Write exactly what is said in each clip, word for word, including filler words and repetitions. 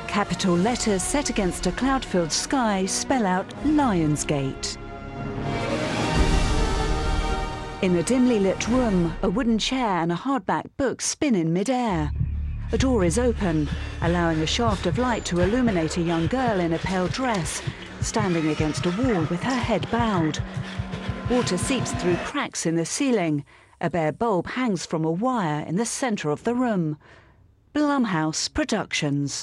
Capital letters set against a cloud-filled sky spell out Lionsgate. In a dimly lit room, a wooden chair and a hardback book spin in mid-air. A door is open, allowing a shaft of light to illuminate a young girl in a pale dress, standing against a wall with her head bowed. Water seeps through cracks in the ceiling. A bare bulb hangs from a wire in the centre of the room. Blumhouse Productions.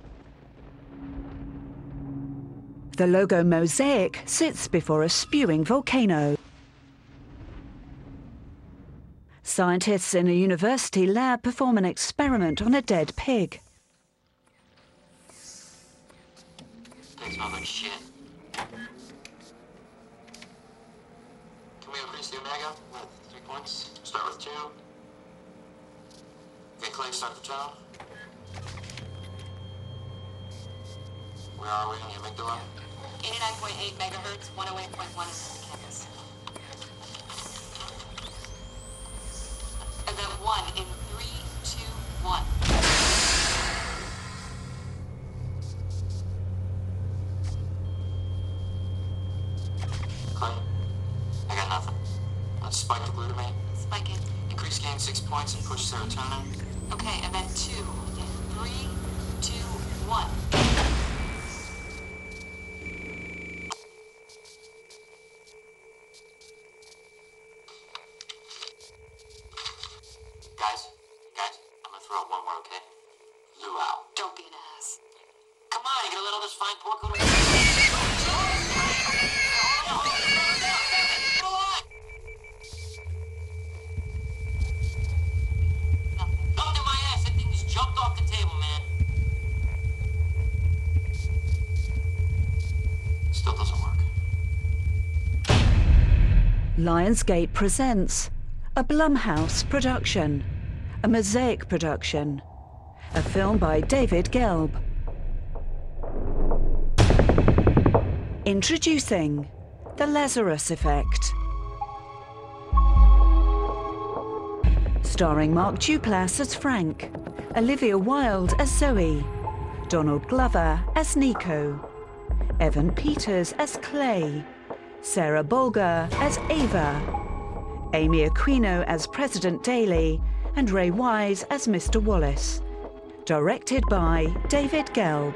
The logo Mosaic sits before a spewing volcano. Scientists in a university lab perform an experiment on a dead pig. Pigs smell like shit. Can we increase the omega with three points? Start with two. Okay, Clay, start the tone. Where are we in the amygdala? eighty-nine point eight megahertz, one oh eight point one is the campus. And then one in three, two, one. Clay, I got nothing. Let's spike the glutamate. Spike it. Increase gain six points and push serotonin. Okay, and then two in three, two, one. Guys, guys, I'm gonna throw out one word, okay? Luau. Don't be an ass. Come on, you gonna let all this fine pork go to... Nothing in my ass, that thing just jumped off the table, man. Still doesn't work. Lionsgate presents a Blumhouse production, a Mosaic production, a film by David Gelb. Introducing The Lazarus Effect. Starring Mark Duplass as Frank, Olivia Wilde as Zoe, Donald Glover as Nico, Evan Peters as Clay, Sarah Bolger as Ava, Amy Aquino as President Daly, and Ray Wise as Mister Wallace. Directed by David Gelb.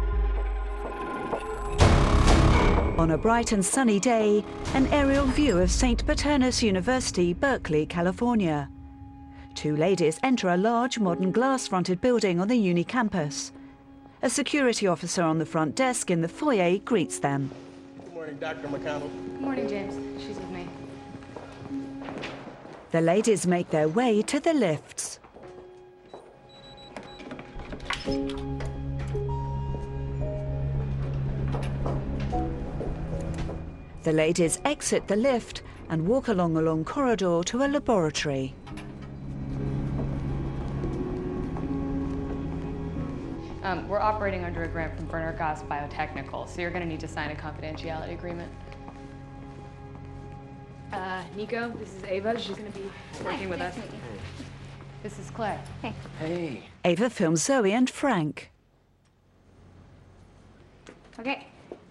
On a bright and sunny day, an aerial view of Saint Paternus University, Berkeley, California. Two ladies enter a large modern glass-fronted building on the uni campus. A security officer on the front desk in the foyer greets them. Good morning, Doctor McConnell. Good morning, James. She's with me. The ladies make their way to the lifts. The ladies exit the lift and walk along a long corridor to a laboratory. Um, we're operating under a grant from Werner Goss Biotechnical, so you're going to need to sign a confidentiality agreement. Uh, Nico, this is Ava. She's going to be working with us. This is Claire. Hey. Hey. Ava films Zoe and Frank. Okay.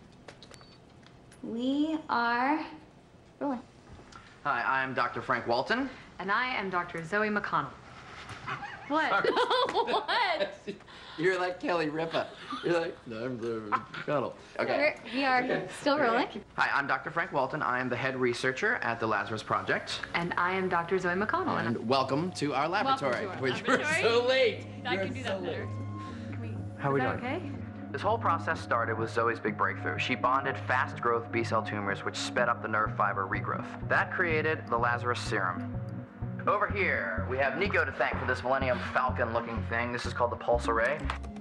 We are rolling. Hi, I'm Doctor Frank Walton. And I am Doctor Zoe McConnell. What? What? You're like Kelly Ripa. You're like, no, I'm the McConnell. Okay. We're, we are still rolling. Hi, I'm Doctor Frank Walton. I am the head researcher at the Lazarus Project. And I am Doctor Zoe McConnell. And welcome to our laboratory, to our which laboratory. we're so late. I You're can do so that better. late. How are we Is doing? that okay? This whole process started with Zoe's big breakthrough. She bonded fast-growth B-cell tumors, which sped up the nerve fiber regrowth. That created the Lazarus Serum. Over here, we have Nico to thank for this Millennium Falcon-looking thing. This is called the pulse array.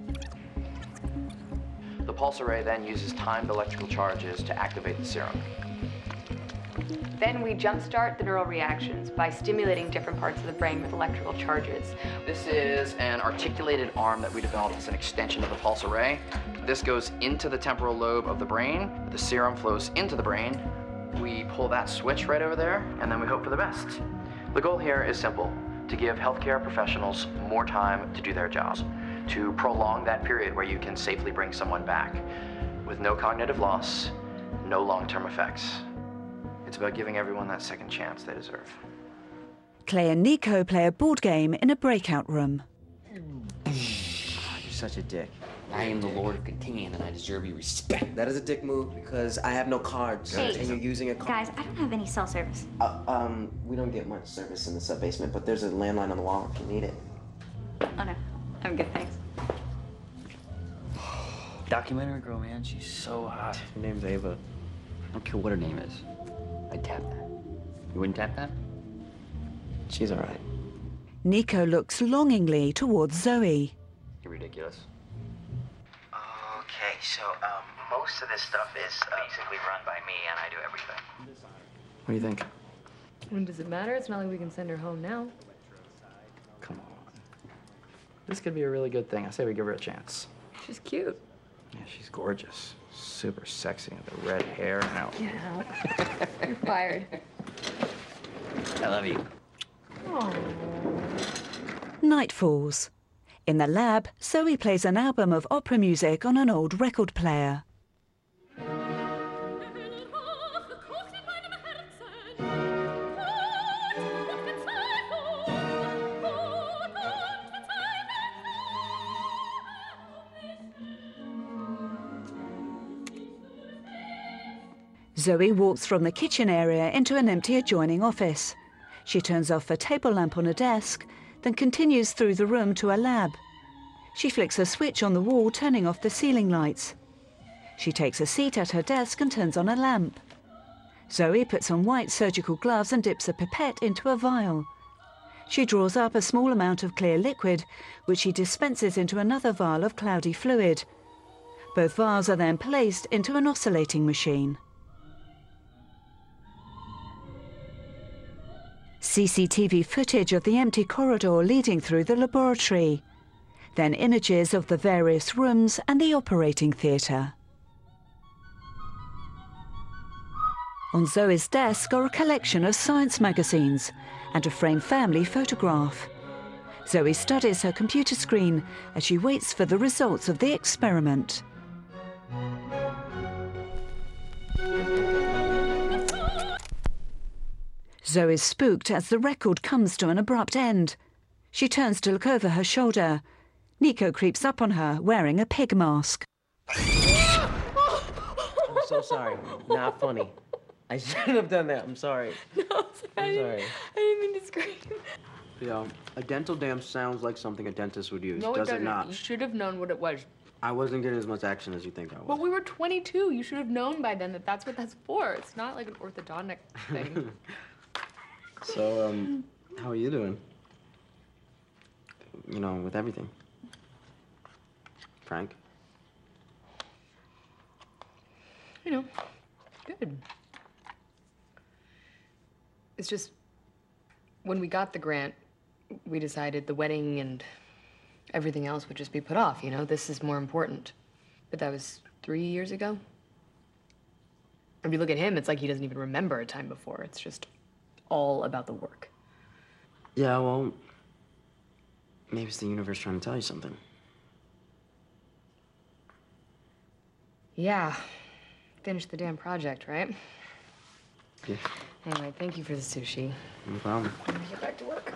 The pulse array then uses timed electrical charges to activate the serum. Then we jumpstart the neural reactions by stimulating different parts of the brain with electrical charges. This is an articulated arm that we developed as an extension of the pulse array. This goes into the temporal lobe of the brain. The serum flows into the brain. We pull that switch right over there, and then we hope for the best. The goal here is simple, to give healthcare professionals more time to do their jobs. to prolong that period where you can safely bring someone back with no cognitive loss, no long-term effects. It's about giving everyone that second chance they deserve. Clay and Nico play a board game in a breakout room. You're such a dick. I am the Lord of Catan, and I deserve your respect. That is a dick move because I have no cards, Hey, and you're using a card. Guys, I don't have any cell service. Uh, um, we don't get much service in the sub-basement, but there's a landline on the wall if you need it. Oh no, I'm good, thanks. Documentary girl, man. She's so hot. Her name's Ava. I don't care what her name is. I'd tap that. You wouldn't tap that? She's all right. Nico looks longingly towards Zoe. You're ridiculous. Okay, so um, most of this stuff is uh, basically run by me, and I do everything. What do you think? When does it matter? It's not like we can send her home now. Come on. This could be a really good thing. I say we give her a chance. She's cute. Yeah, she's gorgeous. Super sexy with the red hair and out. Yeah. You're fired. I love you. Night falls. In the lab, Zoe plays an album of opera music on an old record player. Zoe walks from the kitchen area into an empty adjoining office. She turns off a table lamp on a desk, then continues through the room to a lab. She flicks a switch on the wall, turning off the ceiling lights. She takes a seat at her desk and turns on a lamp. Zoe puts on white surgical gloves and dips a pipette into a vial. She draws up a small amount of clear liquid, which she dispenses into another vial of cloudy fluid. Both vials are then placed into an oscillating machine. C C T V footage of the empty corridor leading through the laboratory. Then images of the various rooms and the operating theatre. On Zoe's desk are a collection of science magazines and a framed family photograph. Zoe studies her computer screen as she waits for the results of the experiment. Zoe is spooked as the record comes to an abrupt end. She turns to look over her shoulder. Nico creeps up on her, wearing a pig mask. I'm so sorry. Not funny. I shouldn't have done that. I'm sorry. No, sorry. I'm sorry. I didn't mean to scream. You know, a dental dam sounds like something a dentist would use. No, it Does doesn't. it not? You should have known what it was. I wasn't getting as much action as you think I was. But we were twenty-two. You should have known by then that that's what that's for. It's not like an orthodontic thing. So, um, how are you doing? You know, with everything. Frank? You know, good. It's just, when we got the grant, we decided the wedding and everything else would just be put off, you know? This is more important. But that was three years ago. If you look at him, it's like he doesn't even remember a time before. It's just all about the work. Yeah, well, maybe it's the universe trying to tell you something. Yeah. Finish the damn project, right? Yeah. Anyway, thank you for the sushi. No problem. I'm gonna get back to work.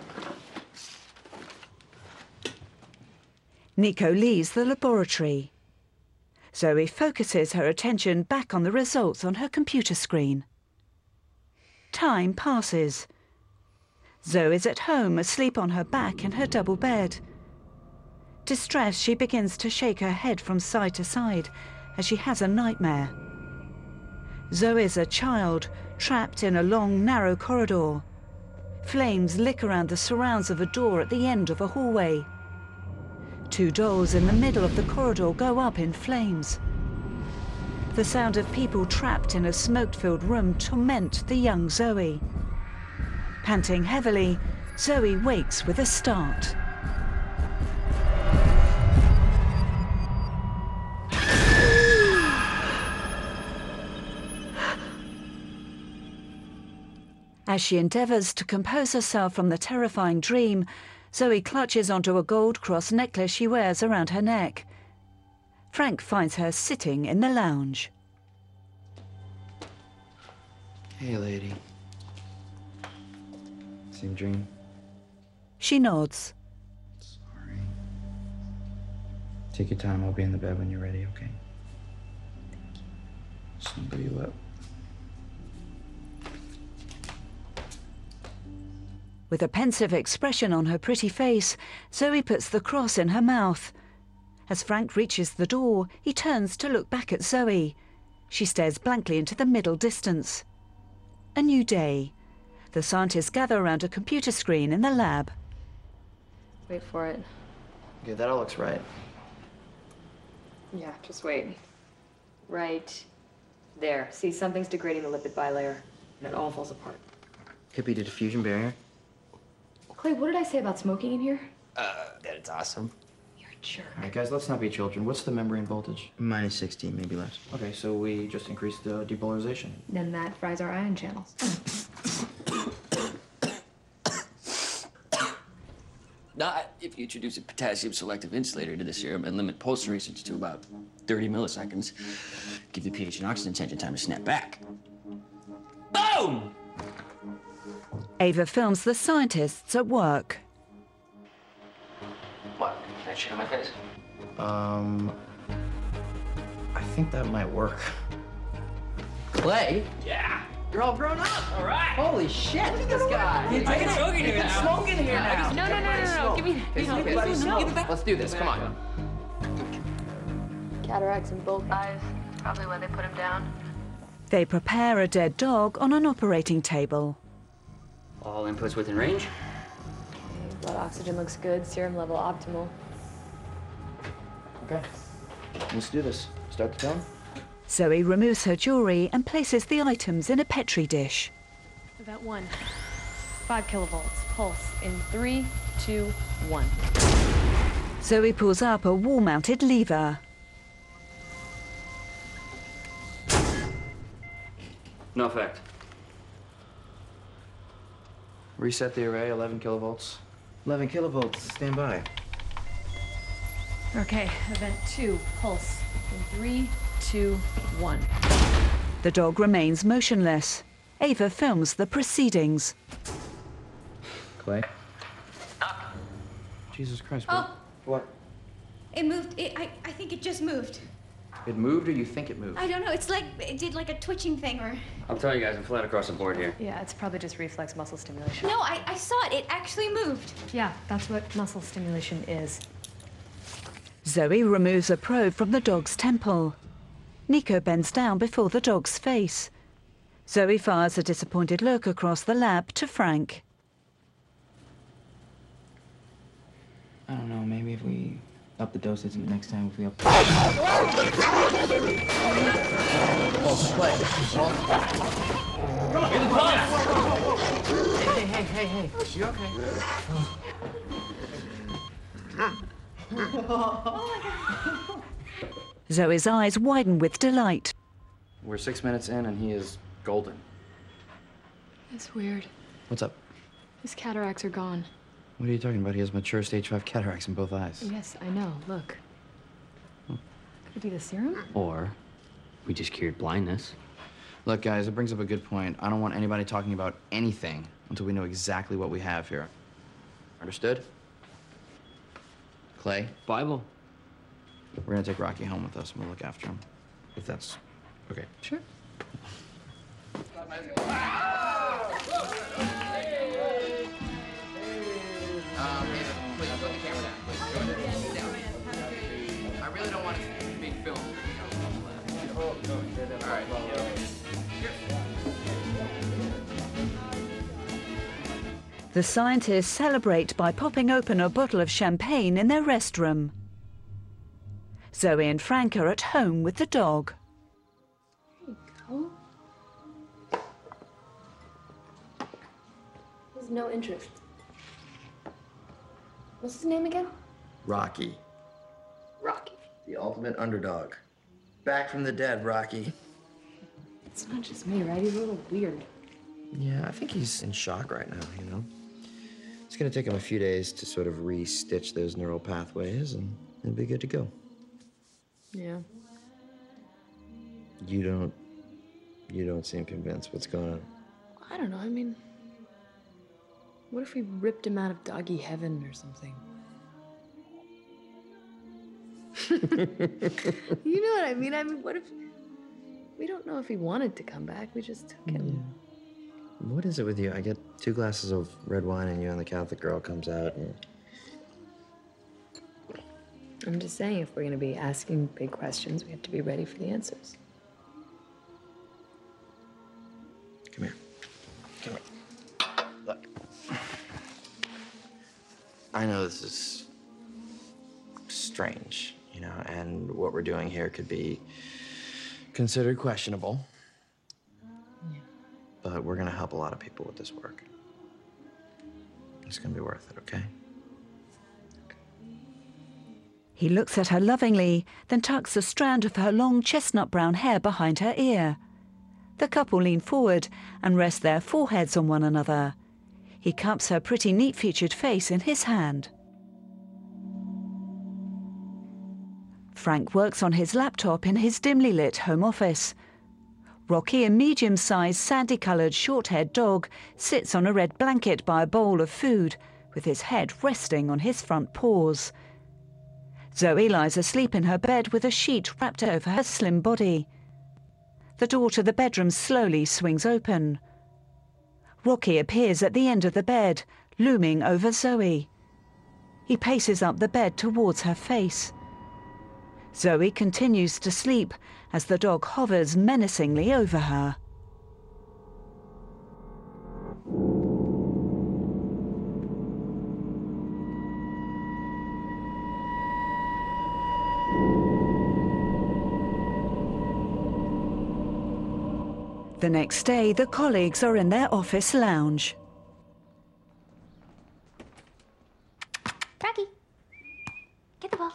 Nico leaves the laboratory. Zoe focuses her attention back on the results on her computer screen. Time passes. Zoe is at home, asleep on her back in her double bed. Distressed, she begins to shake her head from side to side as she has a nightmare. Zoe is a child, trapped in a long, narrow corridor. Flames lick around the surrounds of a door at the end of a hallway. Two dolls in the middle of the corridor go up in flames. The sound of people trapped in a smoke-filled room torment the young Zoe. Panting heavily, Zoe wakes with a start. As she endeavours to compose herself from the terrifying dream, Zoe clutches onto a gold cross necklace she wears around her neck. Frank finds her sitting in the lounge. Hey, lady. Same dream? She nods. Sorry. Take your time. I'll be in the bed when you're ready, okay? Snuggle you up. With a pensive expression on her pretty face, Zoe puts the cross in her mouth. As Frank reaches the door, he turns to look back at Zoe. She stares blankly into the middle distance. A new day. The scientists gather around a computer screen in the lab. Wait for it. Okay, that all looks right. Yeah, just wait. Right there. See, something's degrading the lipid bilayer, and it all falls apart. Could be the diffusion barrier. Clay, what did I say about smoking in here? Uh, that's awesome. You're a jerk. All right, guys, let's not be children. What's the membrane voltage? Minus sixteen, maybe less. Okay, so we just increased the depolarization. Then that fries our ion channels. Not if you introduce a potassium selective insulator to the serum and limit pulse usage to about thirty milliseconds. Give the pH and oxygen tension time to snap back. Boom! Ava films the scientists at work. What? Can I shit on my face? Um, I think that might work. Clay? Yeah. You're all grown up. All right. Holy shit, look at this guy. I can smoke in here now. Smoke in here now. No, no, no, no, no. Give me, give me, Everybody give me smoke. Let's do this, come on. Cataracts in both eyes. Probably why they put him down. They prepare a dead dog on an operating table. All inputs within range. Blood oxygen looks good. Serum level optimal. Okay, let's do this. Start the tone. Zoe removes her jewelry and places the items in a Petri dish. About one. Five kilovolts. Pulse in three, two, one. Zoe pulls up a wall-mounted lever. No effect. Reset the array, eleven kilovolts. eleven kilovolts, stand by. Okay, event two. Pulse in three, two, one. The dog remains motionless. Ava films the proceedings. Clay? Jesus Christ, Oh, what? what? it moved. It, I, I think it just moved. It moved or you think it moved? I don't know. It's like it did like a twitching thing or. I'm telling you guys, I'm flat across the board here. Yeah, it's probably just reflex muscle stimulation. No, I, I saw it. It actually moved. Yeah, that's what muscle stimulation is. Zoe removes a probe from the dog's temple. Nico bends down before the dog's face. Zoe fires a disappointed look across the lab to Frank. I don't know, maybe if we up the dosage next time, if we up Hey, hey, hey, hey. You okay? Zoe's eyes widen with delight. We're six minutes in and he is golden. It's weird. What's up? His cataracts are gone. What are you talking about? He has mature stage five cataracts in both eyes. Yes, I know. Look. Could it be the serum? Or we just cured blindness. Look, guys, it brings up a good point. I don't want anybody talking about anything until we know exactly what we have here. Understood? Clay, Bible. we're gonna take Rocky home with us and we'll look after him. If that's okay. Sure. Um, please put the camera down. Please go ahead. Down. I really don't want it being filmed. All right. The scientists celebrate by popping open a bottle of champagne in their rest room. Zoe and Frank are at home with the dog. Oh. There's no interest. What's his name again? Rocky. Rocky. The ultimate underdog. Back from the dead, Rocky. It's not just me, right? He's a little weird. Yeah, I think he's in shock right now, you know? It's gonna take him a few days to sort of re-stitch those neural pathways, and he'll be good to go. Yeah. You don't, you don't seem convinced. What's going on? I don't know. I mean, what if we ripped him out of doggy heaven or something? You know what I mean? I mean, what if... We don't know if he wanted to come back. We just took him. Yeah. What is it with you? I get two glasses of red wine and you and the Catholic girl comes out and... I'm just saying, if we're going to be asking big questions, we have to be ready for the answers. Come here. Come here. Look. I know this is strange, you know, and what we're doing here could be considered questionable. Yeah. But we're gonna help a lot of people with this work. It's gonna be worth it, okay? He looks at her lovingly, then tucks a strand of her long chestnut brown hair behind her ear. The couple lean forward and rest their foreheads on one another. He cups her pretty neat-featured face in his hand. Frank works on his laptop in his dimly lit home office. Rocky, a medium-sized, sandy-coloured, short-haired dog, sits on a red blanket by a bowl of food, with his head resting on his front paws. Zoe lies asleep in her bed with a sheet wrapped over her slim body. The door to the bedroom slowly swings open. Rocky appears at the end of the bed, looming over Zoe. He paces up the bed towards her face. Zoe continues to sleep as the dog hovers menacingly over her. The next day, the colleagues are in their office lounge. Rocky, get the ball.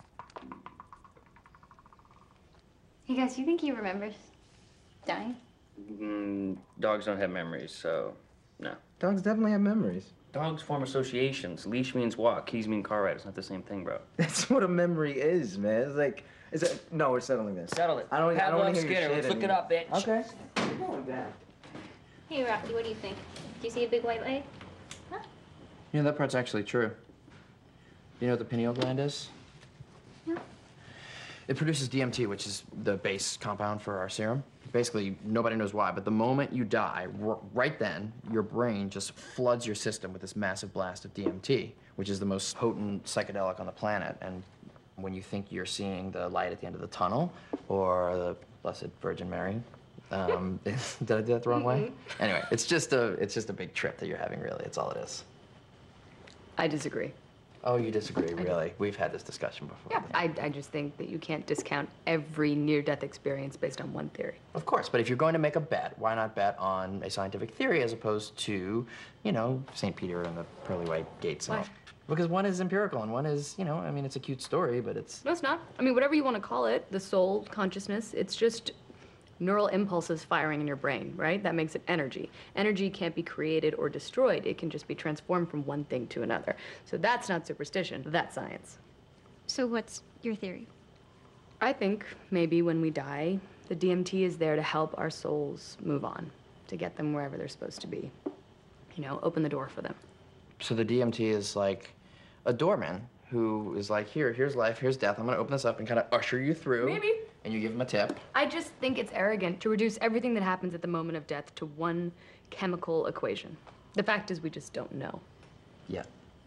Hey guys, you think he remembers dying? Mm, dogs don't have memories, so no. Dogs definitely have memories. Dogs form associations. Leash means walk, keys mean car ride. It's not the same thing, bro. That's what a memory is, man. It's like, is it? No, we're settling this. Settle it. I don't. I don't want to Pavlov's hear your Skinner. shit Let's look it anymore. up, bitch. Okay. We're going back. Hey Rocky, what do you think? Do you see a big white light? Huh? You know, that part's actually true. You know what the pineal gland is? No. It produces D M T, which is the base compound for our serum. Basically, nobody knows why, but the moment you die, r right then, your brain just floods your system with this massive blast of D M T, which is the most potent psychedelic on the planet. And when you think you're seeing the light at the end of the tunnel, or the Blessed Virgin Mary, um, did I do that the wrong way? Anyway, it's just a it's just a big trip that you're having, really. It's all it is. I disagree. Oh, you disagree, really? We've had this discussion before. Yeah, I, I just think that you can't discount every near-death experience based on one theory. Of course, but if you're going to make a bet, why not bet on a scientific theory as opposed to, you know, Saint Peter and the pearly white gates and Why? all? Because one is empirical and one is, you know, I mean, it's a cute story, but it's... No, it's not. I mean, whatever you want to call it, the soul, consciousness, it's just neural impulses firing in your brain, right? That makes it energy. Energy can't be created or destroyed. It can just be transformed from one thing to another. So that's not superstition, that's science. So what's your theory? I think maybe when we die, the D M T is there to help our souls move on, to get them wherever they're supposed to be. You know, open the door for them. So the D M T is like a doorman who is like, here, here's life, here's death. I'm gonna open this up and kind of usher you through. Maybe. And you give him a tip. I just think it's arrogant to reduce everything that happens at the moment of death to one chemical equation. The fact is we just don't know. Yeah.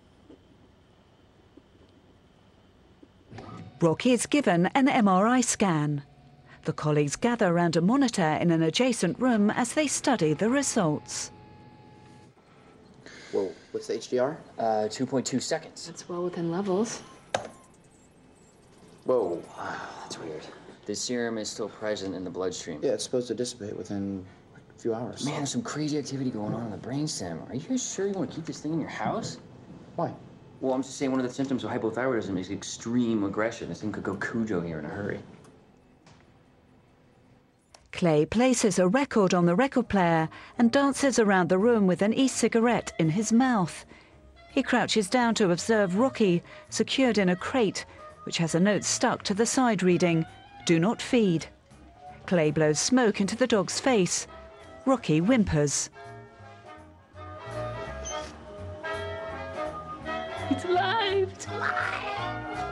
Rocky is given an M R I scan. The colleagues gather around a monitor in an adjacent room as they study the results. Whoa, what's the H D R? Uh, two point two seconds. That's well within levels. Whoa, wow, that's weird. The serum is still present in the bloodstream. Yeah, it's supposed to dissipate within like, a few hours. Man, there's some crazy activity going on in the brainstem. Are you guys sure you want to keep this thing in your house? Why? Well, I'm just saying one of the symptoms of hypothyroidism is extreme aggression. This thing could go Cujo here in a hurry. Clay places a record on the record player and dances around the room with an e-cigarette in his mouth. He crouches down to observe Rocky, secured in a crate, which has a note stuck to the side reading, "Do not feed." Clay blows smoke into the dog's face. Rocky whimpers. It's alive! It's alive!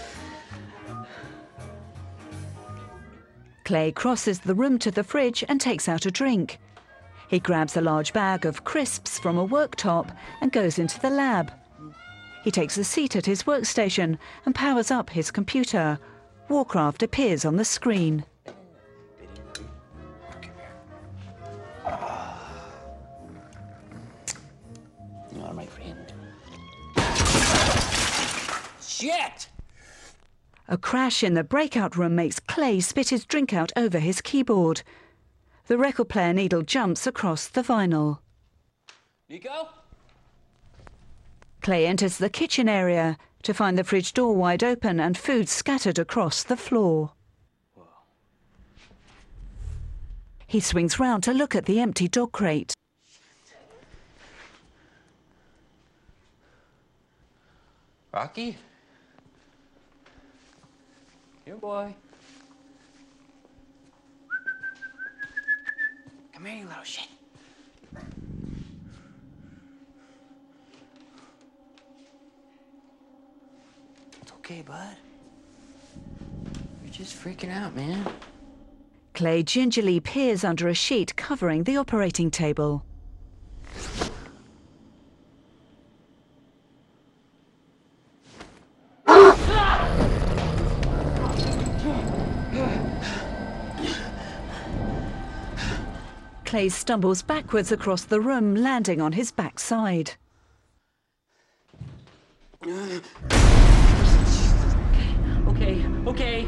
Clay crosses the room to the fridge and takes out a drink. He grabs a large bag of crisps from a worktop and goes into the lab. He takes a seat at his workstation and powers up his computer. Warcraft appears on the screen. You are my friend. Shit! A crash in the breakout room makes Clay spit his drink out over his keyboard. The record player needle jumps across the vinyl. Nico? Clay enters the kitchen area to find the fridge door wide open and food scattered across the floor. Whoa. He swings round to look at the empty dog crate. Rocky? Here, boy. Come here, you little shit. It's okay, bud. You're just freaking out, man. Clay gingerly peers under a sheet covering the operating table. Clay stumbles backwards across the room, landing on his backside. Okay, okay.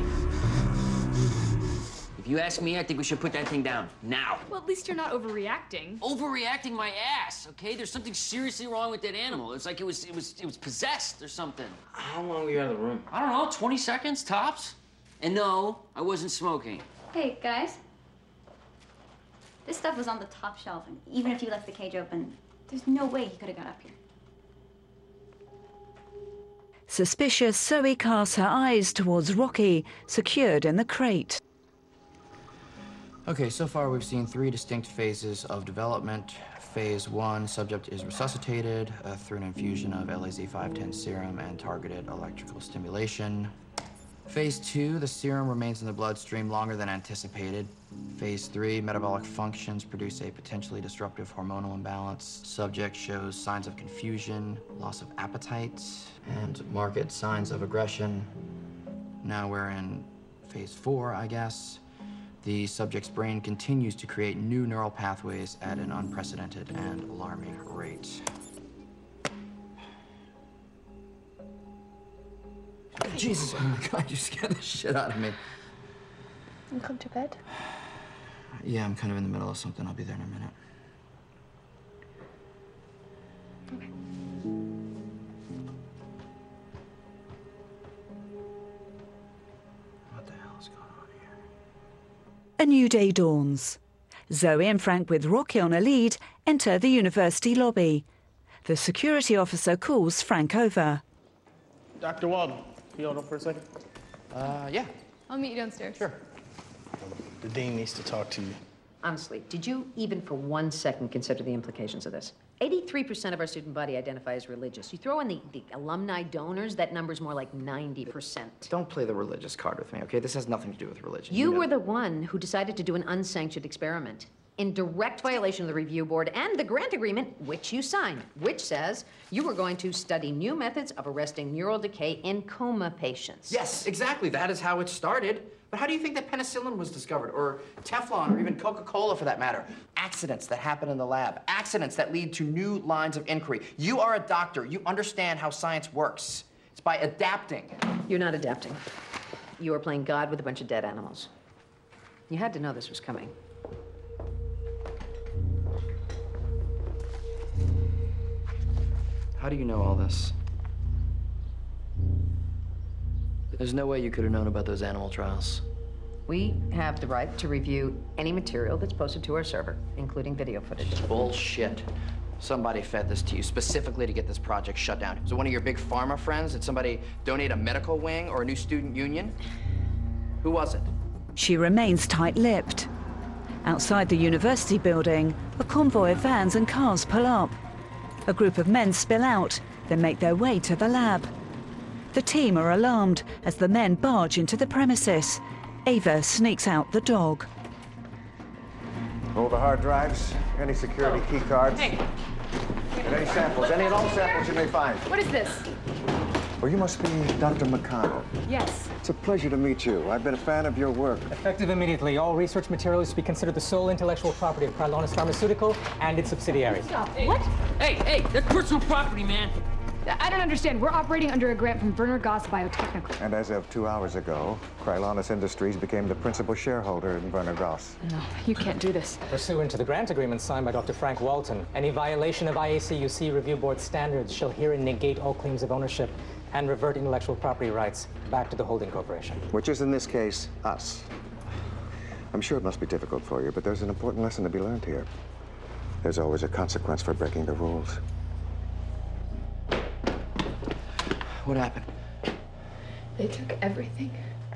If you ask me, I think we should put that thing down now. Well, at least you're not overreacting. Overreacting my ass, okay? There's something seriously wrong with that animal. It's like it was, it was, it was possessed or something. How long were you out of the room? I don't know, twenty seconds tops. And no, I wasn't smoking. Hey, guys. This stuff was on the top shelf, and even if you left the cage open, there's no way he could have got up here. Suspicious, Zoe casts her eyes towards Rocky, secured in the crate. Okay, so far we've seen three distinct phases of development. Phase one, subject is resuscitated uh, through an infusion of L A Z five ten serum and targeted electrical stimulation. Phase two, the serum remains in the bloodstream longer than anticipated. Phase three, metabolic functions produce a potentially disruptive hormonal imbalance. Subject shows signs of confusion, loss of appetite, and marked signs of aggression. Now we're in phase four, I guess. The subject's brain continues to create new neural pathways at an unprecedented and alarming rate. Jesus, oh my God, you scared the shit out of me. You come to bed? Yeah, I'm kind of in the middle of something. I'll be there in a minute. Okay. What the hell is going on here? A new day dawns. Zoe and Frank, with Rocky on a lead, enter the university lobby. The security officer calls Frank over. Doctor Walden, can you hold on for a second? Uh, yeah. I'll meet you downstairs. Sure. The dean needs to talk to you. Honestly, did you even for one second consider the implications of this? eighty-three percent of our student body identify as religious. You throw in the, the alumni donors, that number's more like ninety percent. Don't play the religious card with me, okay? This has nothing to do with religion. You know. were the one who decided to do an unsanctioned experiment in direct violation of the review board and the grant agreement, which you signed, which says you were going to study new methods of arresting neural decay in coma patients. Yes, exactly. That is how it started. But how do you think that penicillin was discovered? Or Teflon, or even Coca-Cola for that matter? Accidents that happen in the lab. Accidents that lead to new lines of inquiry. You are a doctor. You understand how science works. It's by adapting. You're not adapting. You are playing God with a bunch of dead animals. You had to know this was coming. How do you know all this? There's no way you could have known about those animal trials. We have the right to review any material that's posted to our server, including video footage. Bullshit. Somebody fed this to you specifically to get this project shut down. Was it one of your big pharma friends? Did somebody donate a medical wing or a new student union? Who was it? She remains tight-lipped. Outside the university building, a convoy of vans and cars pull up. A group of men spill out, then make their way to the lab. The team are alarmed as the men barge into the premises. Ava sneaks out the dog. All the hard drives, any security key cards, Hey. and any samples, any and all samples you may find. What is this? Well, you must be Doctor McConnell. Yes. It's a pleasure to meet you. I've been a fan of your work. Effective immediately. All research materials to be considered the sole intellectual property of Krylonis Pharmaceutical and its subsidiaries. Stop. What? Hey, hey, that's personal property, man. I don't understand. We're operating under a grant from Werner Goss Biotechnical. And as of two hours ago, Krylonis Industries became the principal shareholder in Werner Goss. No, you can't do this. Pursuant to the grant agreement signed by Doctor Frank Walton, any violation of I A C U C Review Board standards shall herein negate all claims of ownership and revert intellectual property rights back to the holding corporation. Which is, in this case, us. I'm sure it must be difficult for you, but there's an important lesson to be learned here. There's always a consequence for breaking the rules. What happened? They took everything.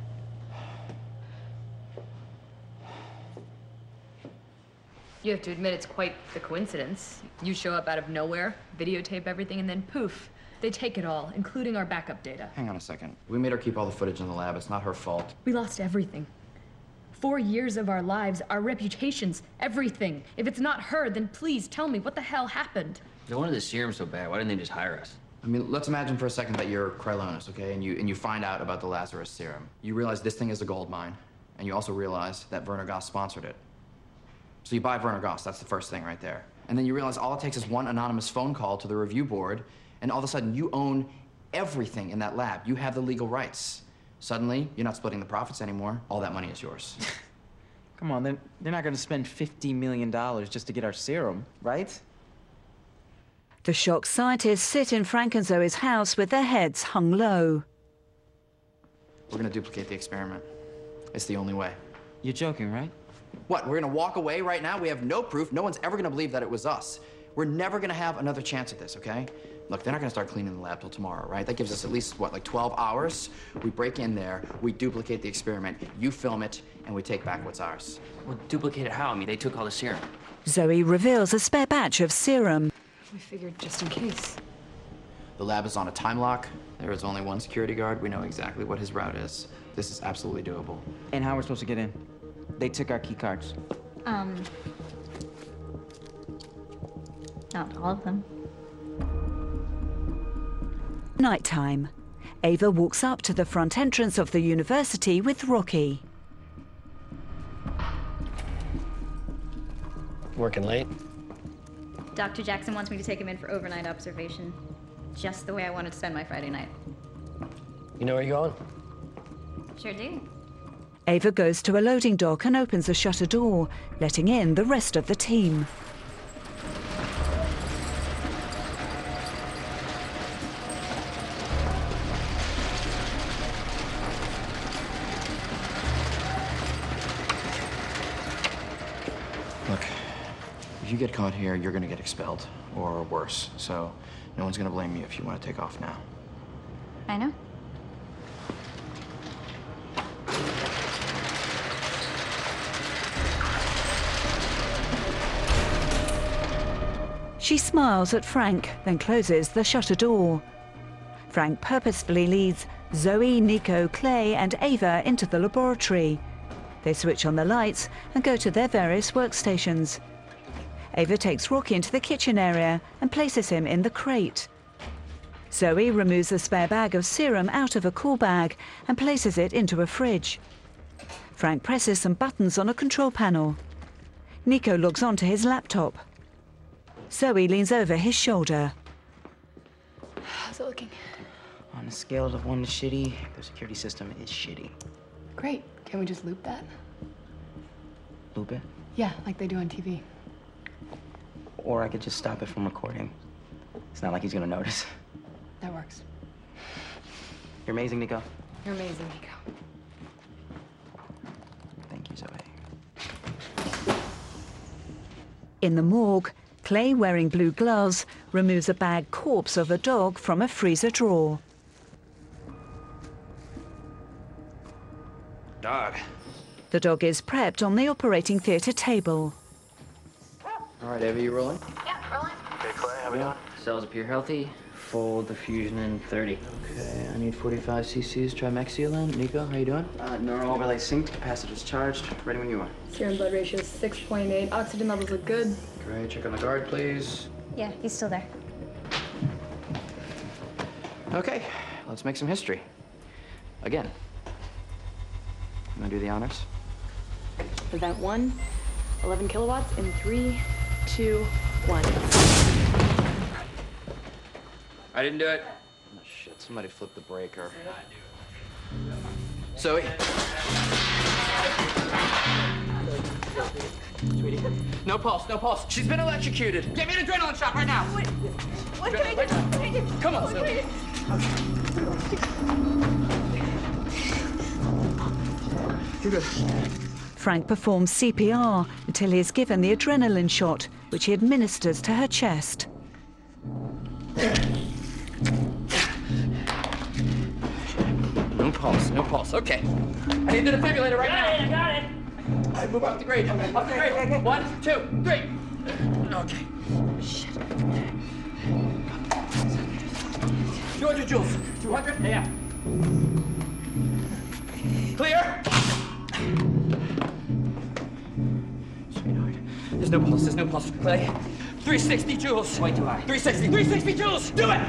You have to admit it's quite the coincidence. You show up out of nowhere, videotape everything, and then poof, they take it all, including our backup data. Hang on a second. We made her keep all the footage in the lab. It's not her fault. We lost everything. Four years of our lives, our reputations, everything. If it's not her, then please tell me what the hell happened. They wanted the serum so bad. Why didn't they just hire us? I mean, let's imagine for a second that you're Krylonis, okay? And you and you find out about the Lazarus serum. You realize this thing is a gold mine, and you also realize that Werner Goss sponsored it. So you buy Werner Goss, that's the first thing right there. And then you realize all it takes is one anonymous phone call to the review board, and all of a sudden you own everything in that lab. You have the legal rights. Suddenly, you're not splitting the profits anymore. All that money is yours. Come on, they're, they're not gonna spend fifty million dollars just to get our serum, right? The shocked scientists sit in Frank and Zoe's house with their heads hung low. We're gonna duplicate the experiment. It's the only way. You're joking, right? What, we're gonna walk away right now? We have no proof. No one's ever gonna believe that it was us. We're never gonna have another chance at this, okay? Look, they're not gonna start cleaning the lab till tomorrow, right? That gives us at least, what, like twelve hours? We break in there, we duplicate the experiment, you film it, and we take back what's ours. Well, duplicate it how? I mean, they took all the serum. Zoe reveals a spare batch of serum. We figured just in case. The lab is on a time lock. There is only one security guard. We know exactly what his route is. This is absolutely doable. And how we're supposed to get in? They took our key cards. Um, not all of them. Nighttime. Ava walks up to the front entrance of the university with Rocky. Working late? Doctor Jackson wants me to take him in for overnight observation. Just the way I wanted to spend my Friday night. You know where you're going? Sure do. Ava goes to a loading dock and opens a shutter door, letting in the rest of the team. Look, if you get caught here, you're gonna get expelled, or worse. So no one's gonna blame you if you want to take off now. I know. She smiles at Frank, then closes the shutter door. Frank purposefully leads Zoe, Nico, Clay, and Ava into the laboratory. They switch on the lights and go to their various workstations. Ava takes Rocky into the kitchen area and places him in the crate. Zoe removes a spare bag of serum out of a cool bag and places it into a fridge. Frank presses some buttons on a control panel. Nico logs on to his laptop. Zoe leans over his shoulder. How's it looking? On a scale of one to shitty, the security system is shitty. Great. Can we just loop that? Loop it? Yeah, like they do on T V. Or I could just stop it from recording. It's not like he's gonna notice. That works. You're amazing, Nico. You're amazing, Nico. Thank you, Zoe. In the morgue, Clay, wearing blue gloves, removes a bagged corpse of a dog from a freezer drawer. Dog. The dog is prepped on the operating theatre table. All right, Ava, you rolling? Yeah, rolling. Okay, Clay, how we doing? Cells appear healthy. Full diffusion in thirty. Okay, I need forty-five cc's trimexiolin. Nico, how you doing? Uh, neural overlay synced, capacitor's charged. Ready when you are. Serum blood ratio is six point eight. Oxygen levels look good. Great, check on the guard, please. Yeah, he's still there. Okay, let's make some history. Again. You wanna do the honors? Event one, eleven kilowatts in three, two, one. I didn't do it. Oh, shit, somebody flipped the breaker. Zoe. Sweetie. No pulse, no pulse. She's been electrocuted. Get me an adrenaline shot right now. What, what can I do? What can I do? Come on, What Zoe. You're good. Frank performs C P R until he is given the adrenaline shot, which he administers to her chest. No pulse, no pulse. Okay. I need the defibrillator right now. I got it. All right, move up the grade. Up the grade. One, two, three. Okay. Shit. two hundred joules. two hundred? Yeah. Clear. Sweetheart. There's no pulse. There's no pulse. Clay. three sixty joules. Way too high. three sixty. three sixty joules. Do it.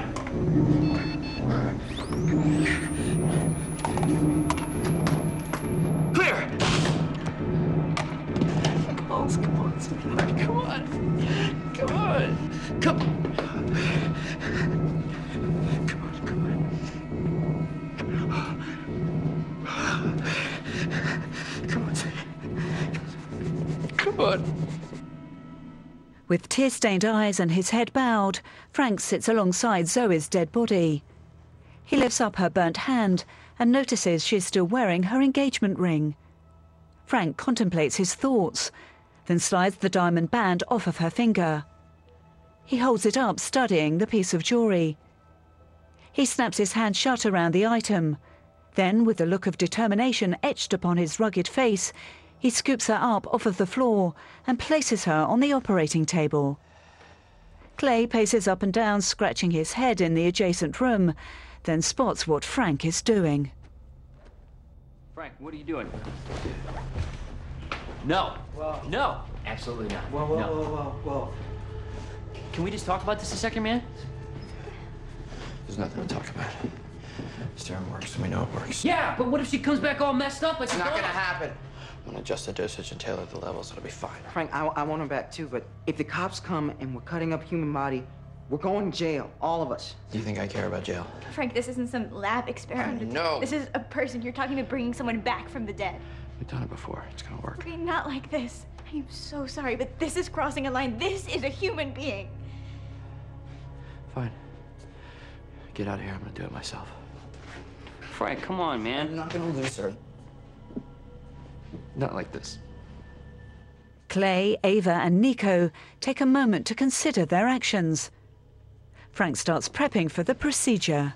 Clear. Pulse. Come on. Sweetheart. Come on. Come on. Come on. Come on. Come on. Come on. Come on. With tear-stained eyes and his head bowed, Frank sits alongside Zoe's dead body. He lifts up her burnt hand and notices she's still wearing her engagement ring. Frank contemplates his thoughts, then slides the diamond band off of her finger. He holds it up, studying the piece of jewellery. He snaps his hand shut around the item. Then, with a look of determination etched upon his rugged face, he scoops her up off of the floor and places her on the operating table. Clay paces up and down, scratching his head in the adjacent room, then spots what Frank is doing. Frank, what are you doing? No. Whoa. No. Absolutely not. Whoa, whoa, no. whoa, whoa, whoa. Can we just talk about this a second, man? There's nothing to talk about. Serum works, and we know it works. Yeah, but what if she comes back all messed up like It's a not dog? gonna happen. I'm gonna adjust the dosage and tailor the levels. It'll be fine. Frank, I, I want her back too, but if the cops come and we're cutting up human body, we're going to jail, all of us. Do you think I care about jail? Frank, this isn't some lab experiment. I know. This is a person. You're talking about bringing someone back from the dead. We've done it before. It's gonna work. Okay, not like this. I'm so sorry, but this is crossing a line. This is a human being. Fine. Get out of here. I'm gonna do it myself. Frank, come on, man. I'm not gonna lose her. Not like this. Clay, Ava and Nico take a moment to consider their actions. Frank starts prepping for the procedure.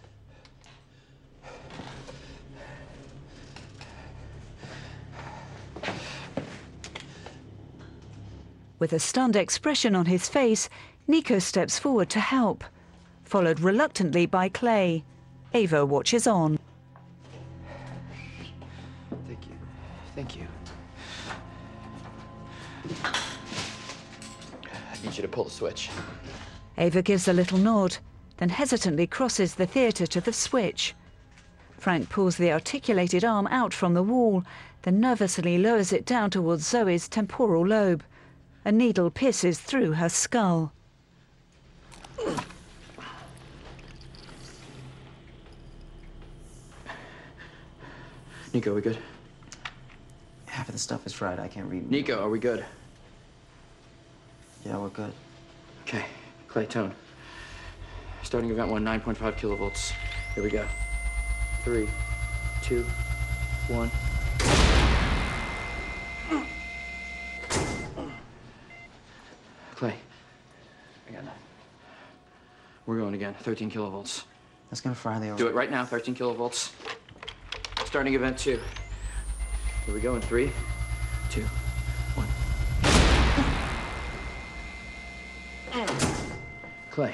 With a stunned expression on his face, Nico steps forward to help, followed reluctantly by Clay. Ava watches on. Thank you. Thank you. I need you to pull the switch. Ava gives a little nod, then hesitantly crosses the theatre to the switch. Frank pulls the articulated arm out from the wall, then nervously lowers it down towards Zoe's temporal lobe. A needle pierces through her skull. Nico, we good? Half of the stuff is fried. I can't read. Nico, are we good? Yeah, we're good. Okay. Clay, tone. Starting event one, nine point five kilovolts. Here we go. Three, two, one. Clay, We're going again. thirteen kilovolts. That's gonna fry the. Do it right now. thirteen kilovolts. Starting event two. Here we go in three, two, one. Clay.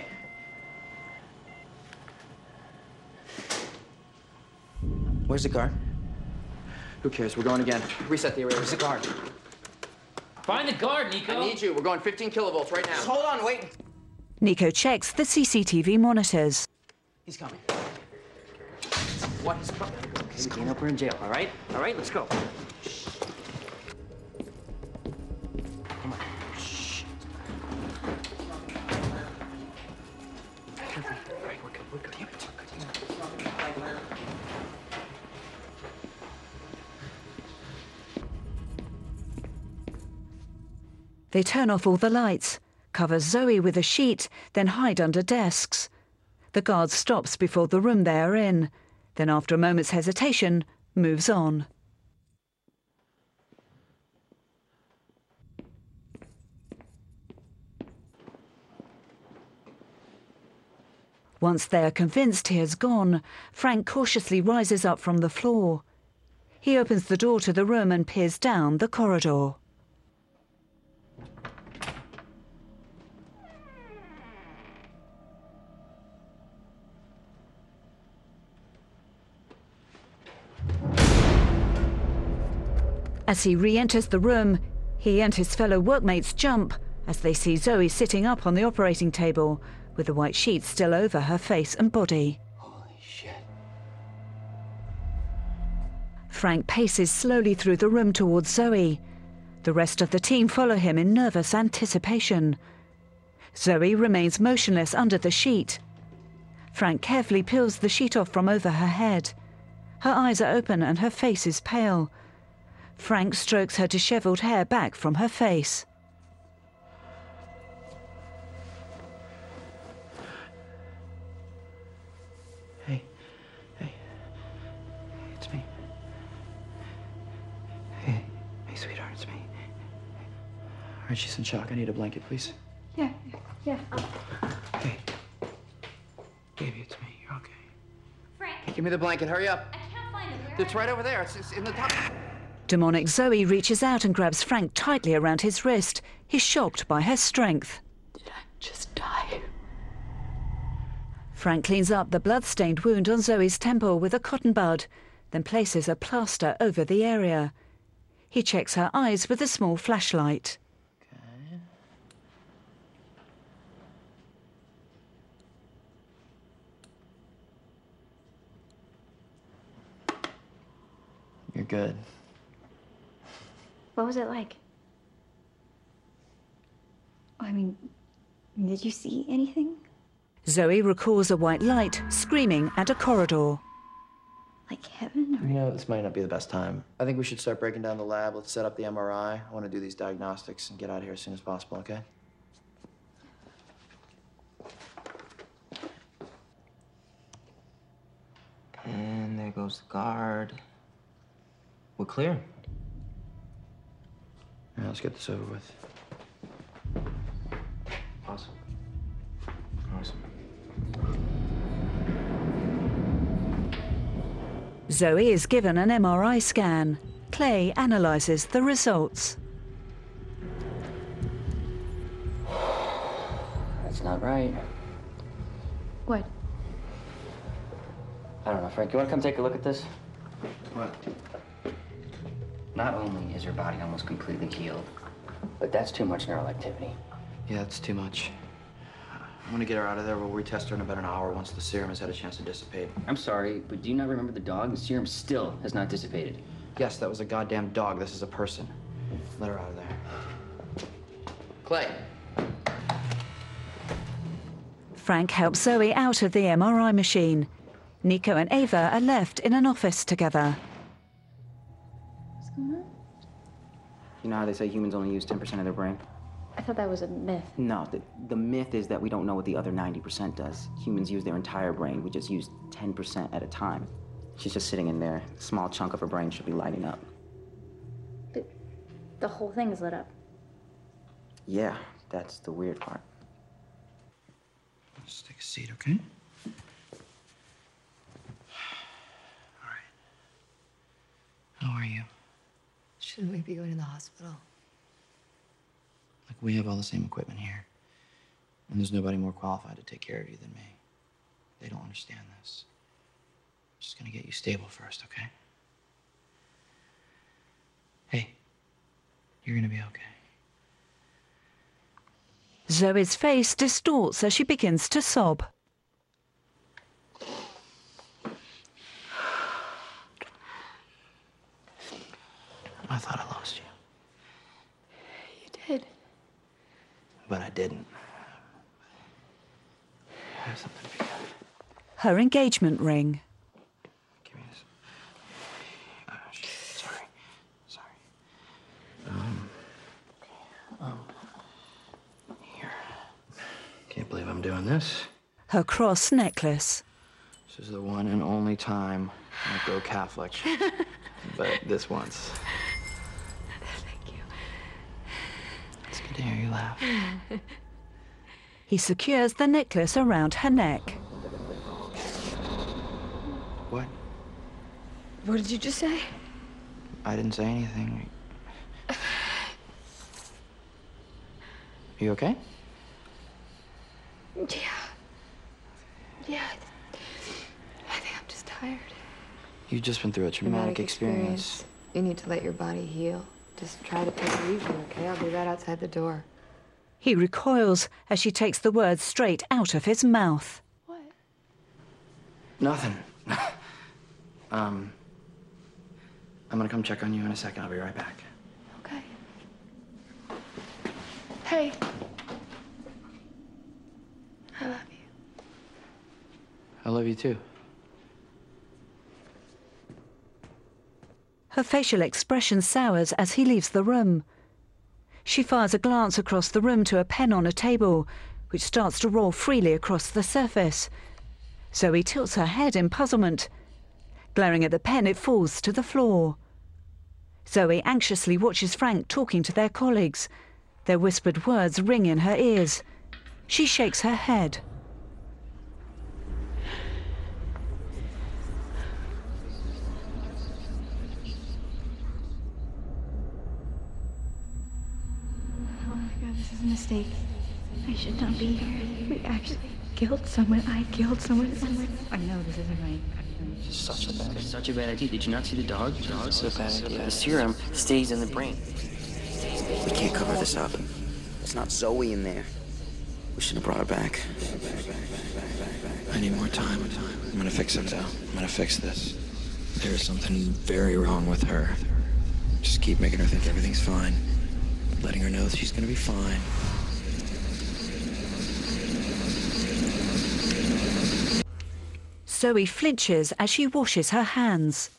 Where's the guard? Who cares? We're going again. Reset the array. Where's the guard? Find the guard, Nico. I need you. We're going fifteen kilovolts right now. Just hold on, wait. Nico checks the C C T V monitors. He's coming. What? He's coming up. We're in jail. All right. All right. Let's go. Come on. Shh. All right. We're good. We're good. We're good. They turn off all the lights, cover Zoe with a sheet, then hide under desks. The guard stops before the room they are in, then after a moment's hesitation, moves on. Once they are convinced he has gone, Frank cautiously rises up from the floor. He opens the door to the room and peers down the corridor. As he re-enters the room, he and his fellow workmates jump as they see Zoe sitting up on the operating table with the white sheet still over her face and body. Holy shit. Frank paces slowly through the room towards Zoe. The rest of the team follow him in nervous anticipation. Zoe remains motionless under the sheet. Frank carefully peels the sheet off from over her head. Her eyes are open and her face is pale. Frank strokes her dishevelled hair back from her face. Hey, hey, it's me. Hey, hey, sweetheart, it's me. All right, she's in shock. I need a blanket, please. Yeah, yeah. Hey, baby, it's me. You're okay. Frank, Hey, give me the blanket. Hurry up. I can't find it. Where It's right over there. It's, it's in the top. Demonic Zoe reaches out and grabs Frank tightly around his wrist. He's shocked by her strength. Did I just die? Frank cleans up the blood-stained wound on Zoe's temple with a cotton bud, then places a plaster over the area. He checks her eyes with a small flashlight. You're good. What was it like? I mean, did you see anything? Zoe recalls a white light screaming at a corridor. Like heaven? You know, this might not be the best time. I think we should start breaking down the lab. Let's set up the M R I. I want to do these diagnostics and get out of here as soon as possible, okay? And there goes the guard. We're clear. Yeah, let's get this over with. Awesome. Awesome. Zoe is given an M R I scan. Clay analyzes the results. That's not right. What? I don't know, Frank. You want to come take a look at this? What? Not only is her body almost completely healed, but that's too much neural activity. Yeah, it's too much. I'm gonna get her out of there. We'll retest her in about an hour once the serum has had a chance to dissipate. I'm sorry, but do you not remember the dog? The serum still has not dissipated. Yes, that was a goddamn dog. This is a person. Let her out of there. Clay. Frank helps Zoe out of the M R I machine. Nico and Ava are left in an office together. What's going on? You know how they say humans only use ten percent of their brain? I thought that was a myth. No, the, the myth is that we don't know what the other ninety percent does. Humans use their entire brain. We just use ten percent at a time. She's just sitting in there. A small chunk of her brain should be lighting up. But the whole thing is lit up. Yeah, that's the weird part. Just take a seat, okay? All right. How are you? Shouldn't we be going to the hospital? Like, we have all the same equipment here. And there's nobody more qualified to take care of you than me. They don't understand this. I'm just gonna get you stable first, okay? Hey, you're gonna be okay. Zoe's face distorts as she begins to sob. I thought I lost you. You did. But I didn't. I have something for you. Her engagement ring. Give me this. Uh, sorry. Sorry. Um. Um. Here. Can't believe I'm doing this. Her cross necklace. This is the one and only time I go Catholic. But this once. Thank you. It's good to hear you laugh. He secures the necklace around her neck. What? What did you just say? I didn't say anything. You okay? Yeah. Yeah. I think I'm just tired. You've just been through a traumatic experience. You need to let your body heal. Just try to take it easy, okay? I'll be right outside the door. He recoils as she takes the words straight out of his mouth. Nothing. um, I'm gonna come check on you in a second. I'll be right back. Okay. Hey. I love you. I love you too. Her facial expression sours as he leaves the room. She fires a glance across the room to a pen on a table, which starts to roll freely across the surface. Zoe tilts her head in puzzlement. Glaring at the pen, it falls to the floor. Zoe anxiously watches Frank talking to their colleagues. Their whispered words ring in her ears. She shakes her head. Oh my God, this is a mistake. I should not be here. We actually killed someone. I killed someone. I know this isn't right. Such a bad, such a bad idea. Did you not see the dog? No, it's a bad idea. The serum stays in the brain. We can't cover this up. It's not Zoe in there. We should have brought her back. I need more time. I'm gonna fix it, though. I'm gonna fix this. There is something very wrong with her. Just keep making her think everything's fine. Letting her know that she's gonna be fine. Zoe flinches as she washes her hands.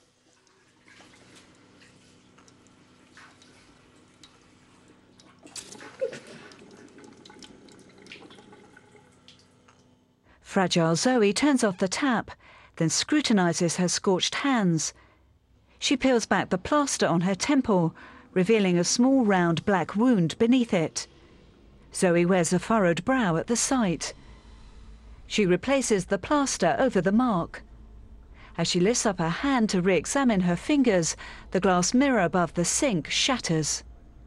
Fragile Zoe turns off the tap, then scrutinizes her scorched hands. She peels back the plaster on her temple, revealing a small round black wound beneath it. Zoe wears a furrowed brow at the sight. She replaces the plaster over the mark. As she lifts up her hand to re-examine her fingers, the glass mirror above the sink shatters.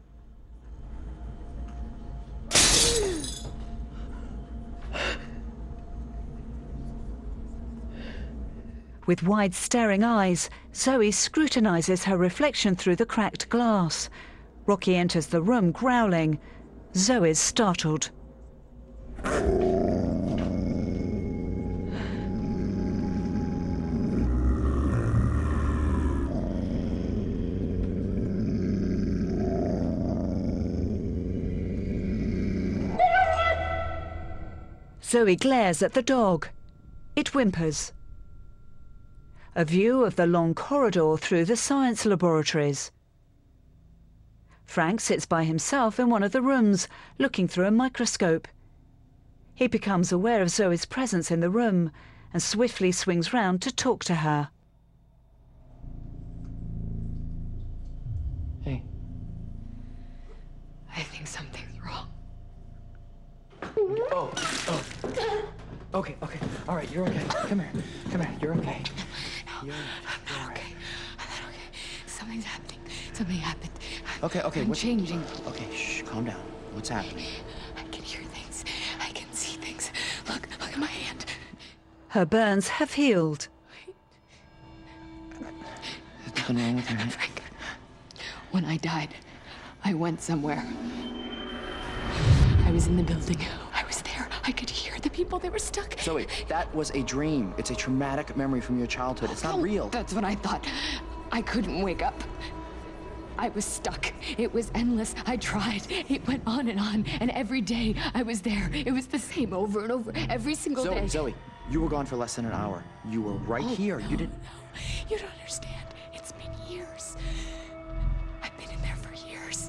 With wide staring eyes, Zoe scrutinizes her reflection through the cracked glass. Rocky enters the room growling. Zoe's startled. Zoe glares at the dog. It whimpers. A view of the long corridor through the science laboratories. Frank sits by himself in one of the rooms, looking through a microscope. He becomes aware of Zoe's presence in the room and swiftly swings round to talk to her. Hey. I think something's wrong. Oh, oh. Okay, okay. All right, you're okay. Come here. Come here. You're okay. No, You're, I'm not okay. I'm not okay. Something's happening. Something happened. Okay, okay. I'm what's changing. Okay, shh. Calm down. What's happening? I can hear things. I can see things. Look, look at my hand. Her burns have healed. There's nothing wrong with your hand. Frank, when I died, I went somewhere. I was in the building. I was there. I could hear the people. They were stuck. Zoe, that was a dream. It's a traumatic memory from your childhood. It's not Oh, real. That's what I thought. I couldn't wake up. I was stuck. It was endless. I tried. It went on and on. And every day I was there. It was the same over and over. Every single Zoe, day. Zoe, you were gone for less than an hour. You were right Oh, here. no, You didn't. No. You don't understand. It's been years. I've been in there for years.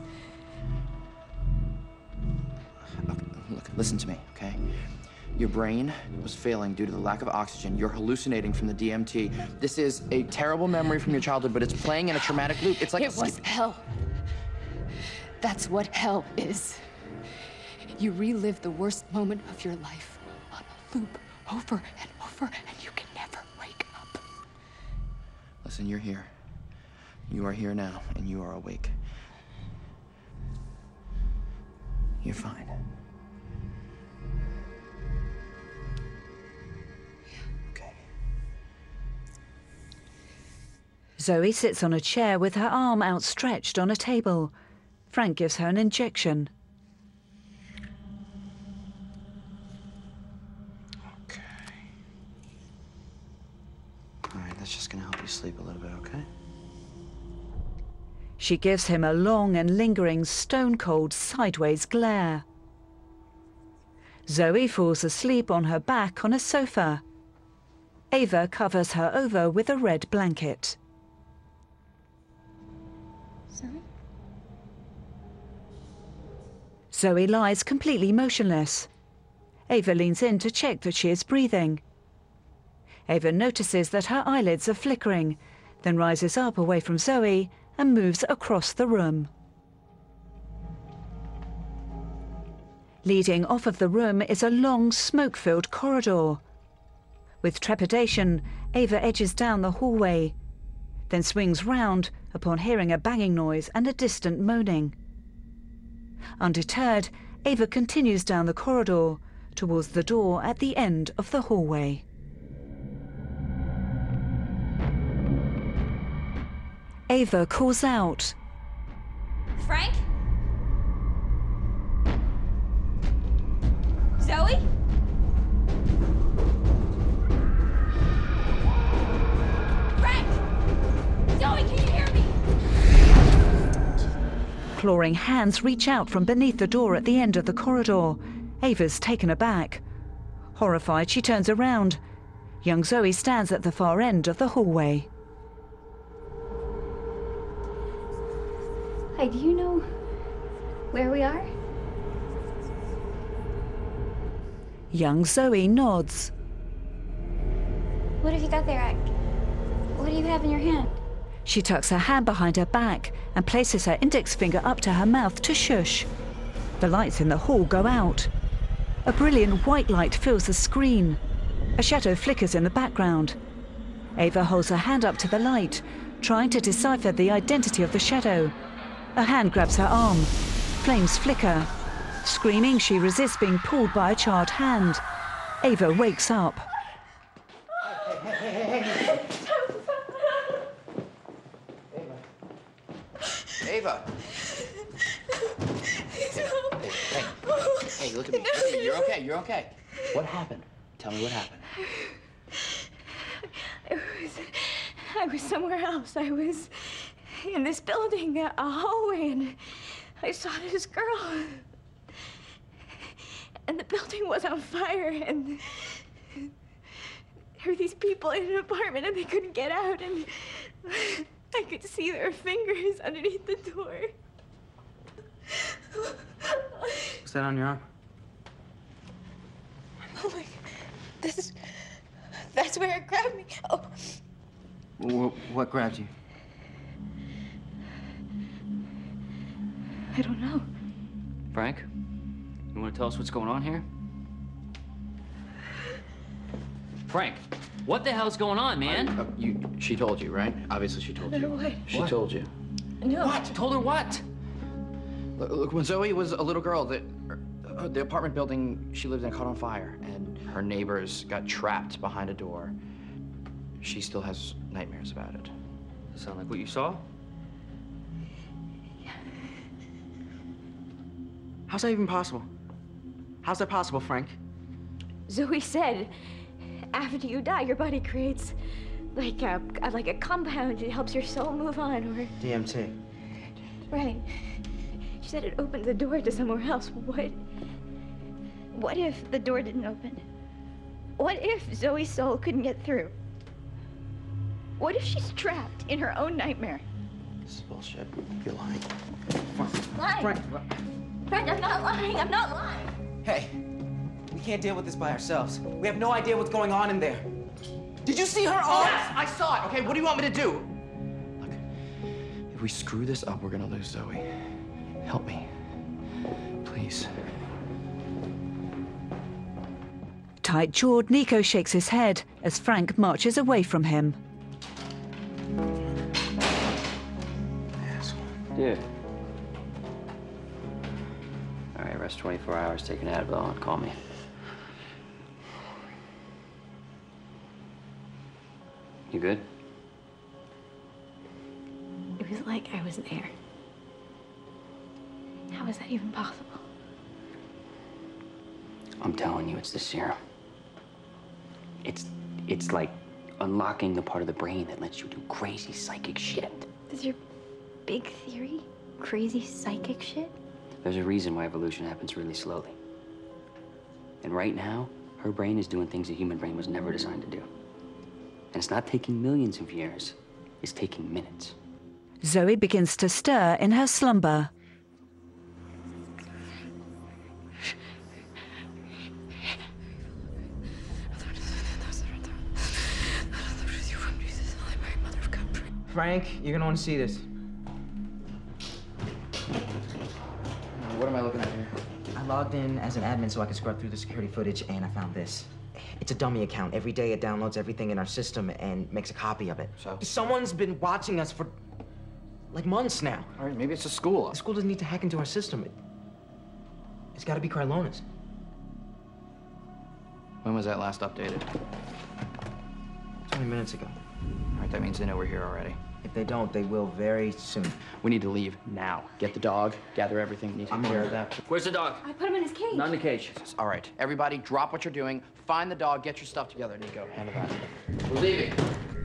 Okay, look, listen to me, okay? Your brain was failing due to the lack of oxygen. You're hallucinating from the D M T. This is a terrible memory from your childhood, but it's playing in a traumatic loop. It's like It was hell. That's what hell is. You relive the worst moment of your life on a loop over and over, and you can never wake up. Listen, you're here. You are here now, and you are awake. You're fine. Zoe sits on a chair with her arm outstretched on a table. Frank gives her an injection. Okay. All right, that's just gonna help you sleep a little bit, okay? She gives him a long and lingering stone-cold sideways glare. Zoe falls asleep on her back on a sofa. Ava covers her over with a red blanket. Zoe lies completely motionless. Ava leans in to check that she is breathing. Ava notices that her eyelids are flickering, then rises up away from Zoe and moves across the room. Leading off of the room is a long, smoke-filled corridor. With trepidation, Ava edges down the hallway, then swings round upon hearing a banging noise and a distant moaning. Undeterred, Ava continues down the corridor towards the door at the end of the hallway. Ava calls out. Frank? Zoe? Frank! Zoe, can you hear me? Clawing hands reach out from beneath the door at the end of the corridor. Ava's taken aback. Horrified, she turns around. Young Zoe stands at the far end of the hallway. Hi, do you know where we are? Young Zoe nods. What have you got there? I... What do you have in your hand? She tucks her hand behind her back and places her index finger up to her mouth to shush. The lights in the hall go out. A brilliant white light fills the screen. A shadow flickers in the background. Ava holds her hand up to the light, trying to decipher the identity of the shadow. A hand grabs her arm. Flames flicker. Screaming, she resists being pulled by a charred hand. Ava wakes up. Ava. Hey, hey, hey, look at me. Look at me. You're okay. You're okay. What happened? Tell me what happened. I was, I was somewhere else. I was in this building, a hallway, and I saw this girl. And the building was on fire, and there were these people in an apartment, and they couldn't get out, and I could see their fingers underneath the door. What's that on your arm? Oh my God. This, that's where it grabbed me. Oh. What, what grabbed you? I don't know. Frank, you want to tell us what's going on here? Frank, what the hell's going on, man? Uh, you, she told you, right? Obviously, she told you. No, what? She What? told you. No. What? Told her what? Look, look, when Zoe was a little girl, the, uh, the apartment building she lived in caught on fire, and her neighbors got trapped behind a door. She still has nightmares about it. Does it sound like what you saw? How's that even possible? How's that possible, Frank? Zoe said, after you die, your body creates like a, a like a compound. It helps your soul move on, or D M T. right. She said it opened the door to somewhere else. What? What if the door didn't open? What if Zoe's soul couldn't get through? What if she's trapped in her own nightmare? This is bullshit. You're lying. Lying. Frank. Frank, I'm not lying. I'm not lying. Hey, we can't deal with this by ourselves. We have no idea what's going on in there. Did you see her arms? Yes, I saw it. Okay, what do you want me to do? Look, if we screw this up, we're gonna lose Zoe. Help me, please. Tight-jawed, Nico shakes his head as Frank marches away from him. Dude. All right, rest twenty-four hours, take an Advil, and call me. You good? It was like I was there. How is that even possible? I'm telling you, it's the serum. It's, it's like unlocking the part of the brain that lets you do crazy psychic shit. This is your big theory? Crazy psychic shit? There's a reason why evolution happens really slowly. And right now, her brain is doing things a human brain was never designed to do. And it's not taking millions of years, it's taking minutes. Zoe begins to stir in her slumber. Frank, you're gonna want to see this. What am I looking at here? I logged in as an admin so I could scrub through the security footage, and I found this. It's a dummy account. Every day it downloads everything in our system and makes a copy of it. So? Someone's been watching us for like months now. All right, maybe it's a school. The school doesn't need to hack into our system. It, it's got to be Krylona's. When was that last updated? twenty minutes ago. All right, that means they know we're here already. If they don't, they will very soon. We need to leave now. Get the dog, gather everything, need to take care of that. Where's the dog? I put him in his cage. Not in the cage. All right, everybody, drop what you're doing. Find the dog, get your stuff together. Nico, handle that. We're leaving.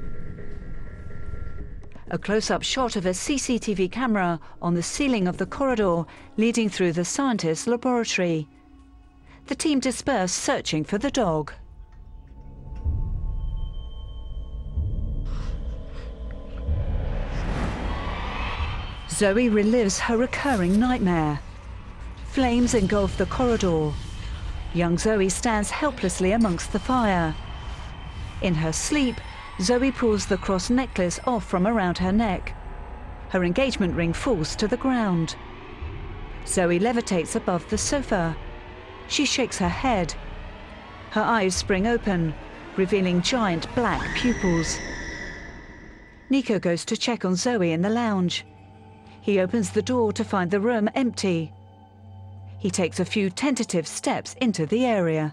A close-up shot of a C C T V camera on the ceiling of the corridor leading through the scientist's laboratory. The team disperse searching for the dog. Zoe relives her recurring nightmare. Flames engulf the corridor. Young Zoe stands helplessly amongst the fire. In her sleep, Zoe pulls the cross necklace off from around her neck. Her engagement ring falls to the ground. Zoe levitates above the sofa. She shakes her head. Her eyes spring open, revealing giant black pupils. Nico goes to check on Zoe in the lounge. He opens the door to find the room empty. He takes a few tentative steps into the area.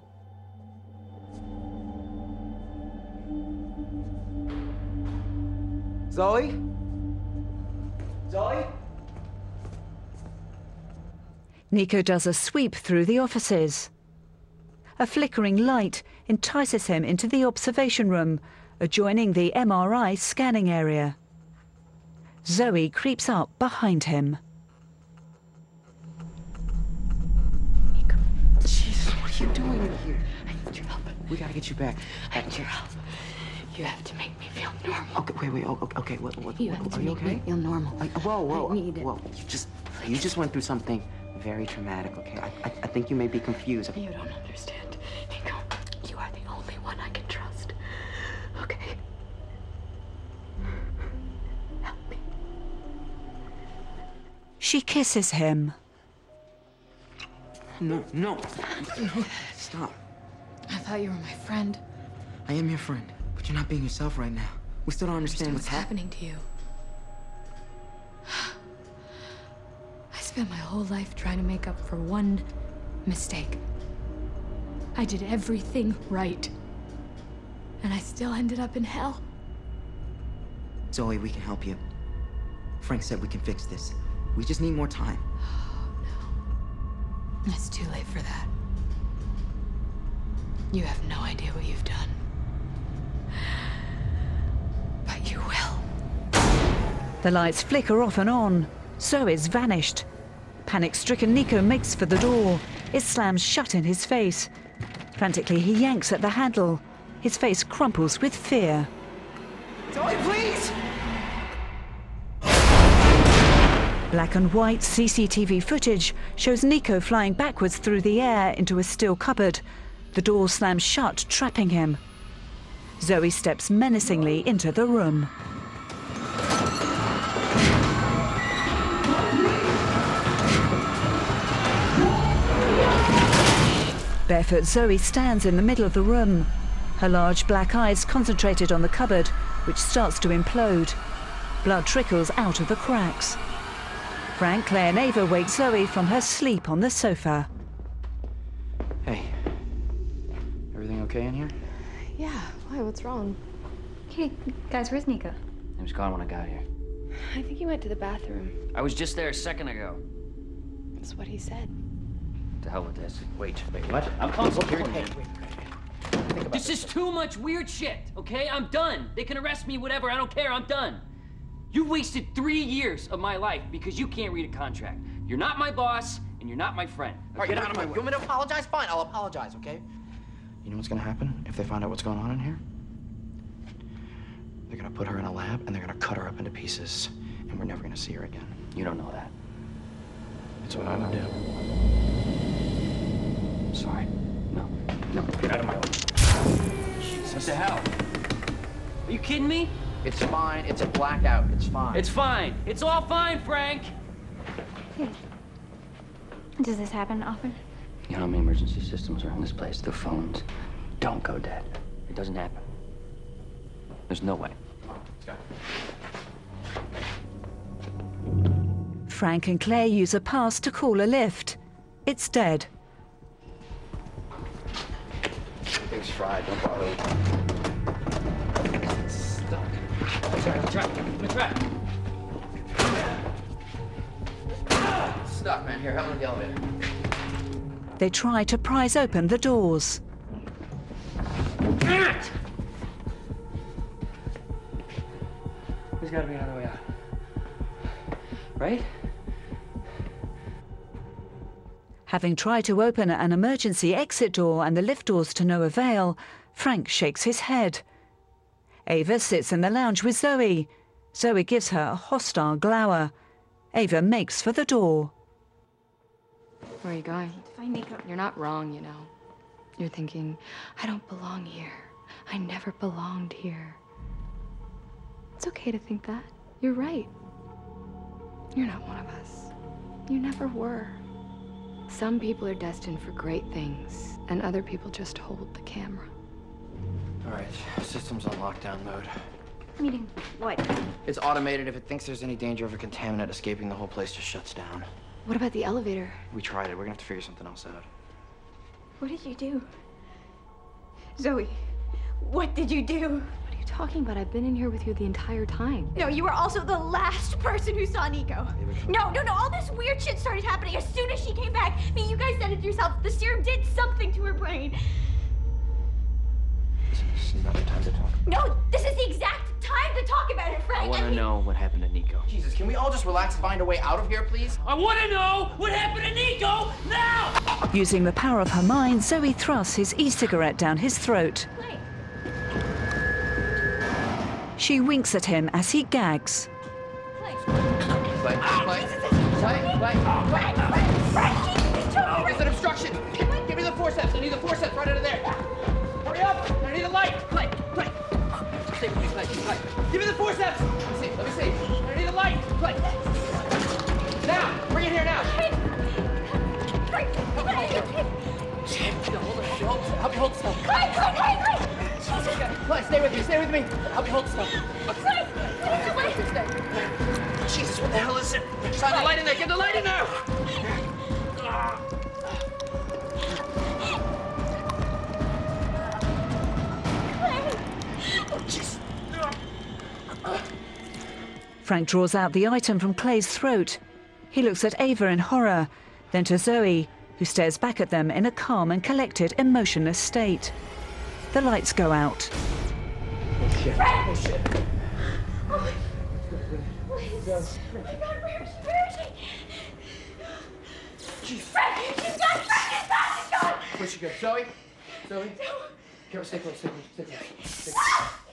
Zoe? Zoe? Nico does a sweep through the offices. A flickering light entices him into the observation room, adjoining the M R I scanning area. Zoe creeps up behind him. Nico, Jesus, what are you doing in here? I need your help. We gotta get you back. I need your help. You have to make me feel normal. Okay, wait, wait, okay, okay, what, what, You what, have to are you make okay? me feel normal. Like, whoa, whoa, I need it. whoa, you just, you just went through something very traumatic, okay? I, I, I think you may be confused. You don't understand. Nico, you are the only one I can trust. Okay? Help me. She kisses him. No, no, no, stop. I thought you were my friend. I am your friend, but you're not being yourself right now. We still don't understand what's happening. happening to you. I spent my whole life trying to make up for one mistake. I did everything right. And I still ended up in hell. Zoe, we can help you. Frank said we can fix this. We just need more time. It's too late for that. You have no idea what you've done. But you will. The lights flicker off and on. Zoe's vanished. Panic-stricken Nico makes for the door. It slams shut in his face. Frantically, he yanks at the handle. His face crumples with fear. Zoe, please! Black and white C C T V footage shows Nico flying backwards through the air into a steel cupboard. The door slams shut, trapping him. Zoe steps menacingly into the room. Barefoot Zoe stands in the middle of the room. Her large black eyes concentrated on the cupboard, which starts to implode. Blood trickles out of the cracks. Frank, Claire and Ava wake Zoe from her sleep on the sofa. Hey. Everything okay in here? Yeah, why? What's wrong? Hey, guys, where's Nico? He was gone when I got here. I think he went to the bathroom. I was just there a second ago. That's what he said. To hell with this. Wait, wait, what? I'm calm. Look, Calm here, down. hey, wait, wait, wait. This is too much weird shit, okay? I'm done. They can arrest me, whatever. I don't care. I'm done. You wasted three years of my life because you can't read a contract. You're not my boss, and you're not my friend. All right, Get you out of my You way. want me to apologize? Fine, I'll apologize, okay? You know what's gonna happen if they find out what's going on in here? They're gonna put her in a lab, and they're gonna cut her up into pieces, and we're never gonna see her again. You don't know that. That's what I would do. Sorry. No. No. Get out of my way. Jesus. What the hell? Are you kidding me? It's fine. It's a blackout. It's fine. It's fine. It's all fine, Frank. Hey. Does this happen often? You know how many emergency systems are in this place? The phones don't go dead. It doesn't happen. There's no way. Frank and Claire use a pass to call a lift. It's dead. Thing's fried. Don't bother. It's stuck. Sorry, I'm trapped. I'm trapped. It's stuck, man. Here, help me with the elevator. They try to prise open the doors. There's gotta be another way out. Right? Having tried to open an emergency exit door and the lift doors to no avail, Frank shakes his head. Ava sits in the lounge with Zoe. Zoe gives her a hostile glower. Ava makes for the door. Where are you going? Find Nico. You're not wrong, you know. You're thinking, I don't belong here. I never belonged here. It's okay to think that. You're right. You're not one of us. You never were. Some people are destined for great things, and other people just hold the camera. All right, system's on lockdown mode. Meaning what? It's automated. If it thinks there's any danger of a contaminant escaping, the whole place just shuts down. What about the elevator? We tried it. We're gonna have to figure something else out. What did you do? Zoe, what did you do? What are you talking about? I've been in here with you the entire time. No, you were also the last person who saw Nico. No, no, no, all this weird shit started happening as soon as she came back. I mean, you guys said it yourself. The serum did something to her brain. This is not the time to talk. No, this is the exact time to talk about it, Frank. I want to mean- know what happened to Nico. Jesus, can we all just relax and find a way out of here, please? I want to know what happened to Nico now! Using the power of her mind, Zoe thrusts his e-cigarette down his throat. Clay. She winks at him as he gags. Clay. Clay, Clay, Clay, Clay, Clay. It's an obstruction. Give me the forceps. I need the forceps right out of there. Hurry up. I need a light. Clay, Clay. Stay with me, Clay, Clay. Give me the forceps. Let me see, let me see. I need a light. Clay. Now, bring it here now. Help me hold it. Hold it. Help me hold this. Help me hold this. Clay, Clay, Clay, Clay. Clay, stay with me, stay with me. Help me hold stuff. Jesus, what the hell is it? Shine the light in there. Get the light in there. Frank draws out the item from Clay's throat. He looks at Ava in horror, then to Zoe, who stares back at them in a calm and collected, emotionless state. The lights go out. Oh, shit. Frank! Oh, shit. Oh, please. Oh, my God, where is, where is she? Frank, she's gone! Frank is gone! She's gone! Where'd she go? Zoe? Zoe? Here, stay close, stay close, stay close. Stay close.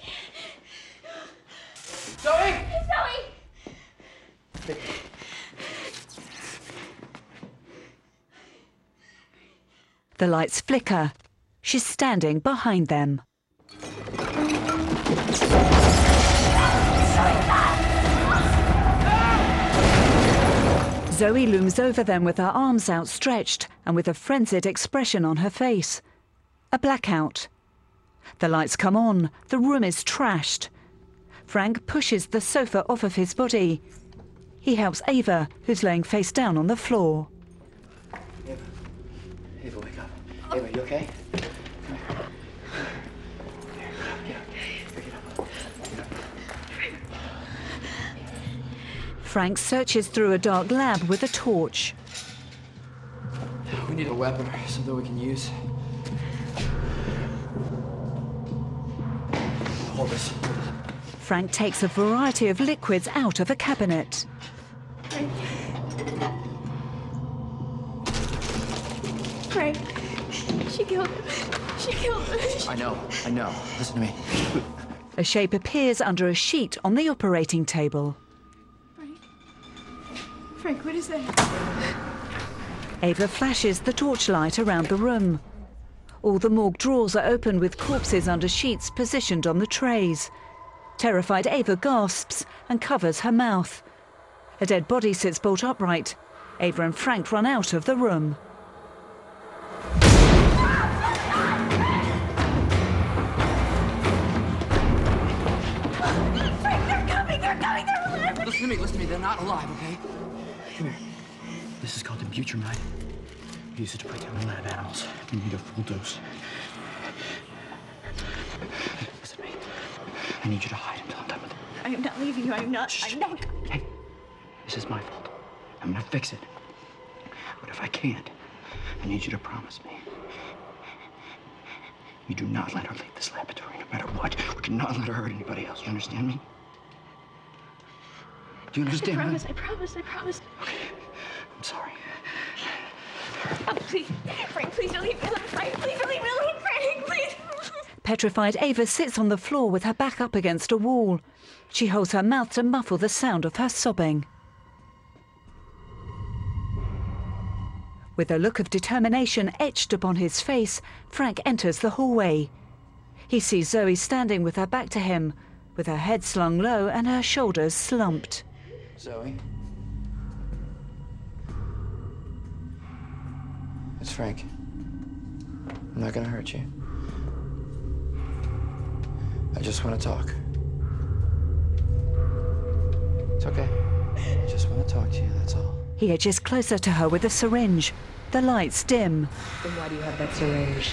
Zoe! Zoe! Stay close. The lights flicker. She's standing behind them. Zoe looms over them with her arms outstretched and with a frenzied expression on her face. A blackout. The lights come on. The room is trashed. Frank pushes the sofa off of his body. He helps Ava, who's laying face down on the floor. Ava. Ava, wake up. Ava, you okay? Come here. Here, get up. Pick it up. Get up. Frank searches through a dark lab with a torch. We need a weapon, something we can use. Hold this. Frank takes a variety of liquids out of a cabinet. Frank. Frank. She killed him. She killed him. I know, I know. Listen to me. A shape appears under a sheet on the operating table. Frank. Frank, what is that? Ava flashes the torchlight around the room. All the morgue drawers are open with corpses under sheets positioned on the trays. Terrified Ava gasps and covers her mouth. A dead body sits bolt upright. Ava and Frank run out of the room. Frank, they're coming! They're coming! They're alive! Listen to me, listen to me. They're not alive, okay? Come here. This is called ibutramide. We use it to break down the lab animals. You need a full dose. Listen to me. I need you to hide until I'm done with it. I am not leaving you. I am not. Shh. I'm not. Hey, this is my fault. I'm gonna fix it. But if I can't, I need you to promise me. You do not let her leave this laboratory, no matter what. We cannot let her hurt anybody else. You understand me? Do you understand I promise. me? I promise. I promise. Okay. I'm sorry. Oh, please, Frank, please don't leave me alone. Frank, please don't leave me alone. Frank, please. Petrified Ava sits on the floor with her back up against a wall. She holds her mouth to muffle the sound of her sobbing. With a look of determination etched upon his face, Frank enters the hallway. He sees Zoe standing with her back to him, with her head slung low and her shoulders slumped. Zoe? It's Frank. I'm not gonna hurt you. I just want to talk. It's okay. I just want to talk to you, that's all. He edges closer to her with a syringe. The lights dim. Then why do you have that syringe?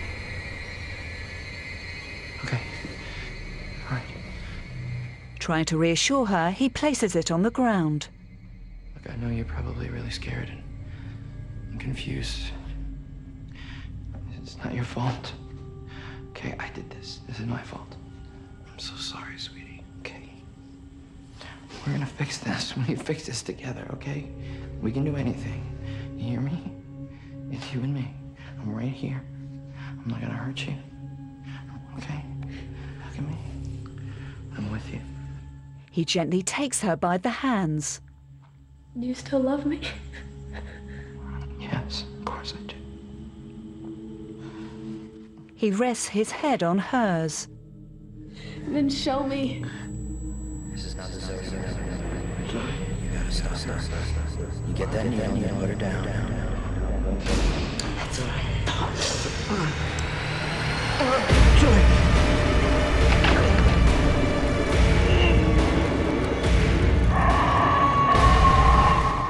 Okay. All right. Trying to reassure her, he places it on the ground. Look, I know you're probably really scared and, and confused. It's not your fault. Okay, I did this. This is my fault. I'm so sorry, sweetie. Okay. We're gonna fix this. We fix this together, okay? We can do anything. You hear me? It's you and me. I'm right here. I'm not gonna hurt you. Okay? Look at me. I'm with you. He gently takes her by the hands. You still love me? Yes, of course I do. He rests his head on hers. Then show me. This is not the Zoe you remember. You gotta stop, stop, stop, stop. You get that needle and you put her down. That's all right. Zoe!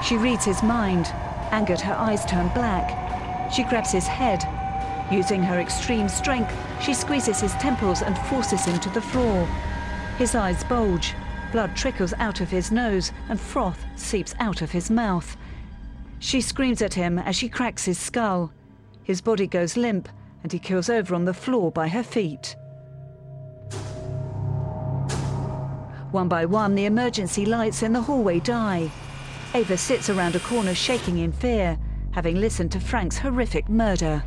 She reads his mind. Angered, her eyes turn black. She grabs his head. Using her extreme strength, she squeezes his temples and forces him to the floor. His eyes bulge. Blood trickles out of his nose and froth seeps out of his mouth. She screams at him as she cracks his skull. His body goes limp and he keels over on the floor by her feet. One by one, the emergency lights in the hallway die. Ava sits around a corner shaking in fear, having listened to Frank's horrific murder.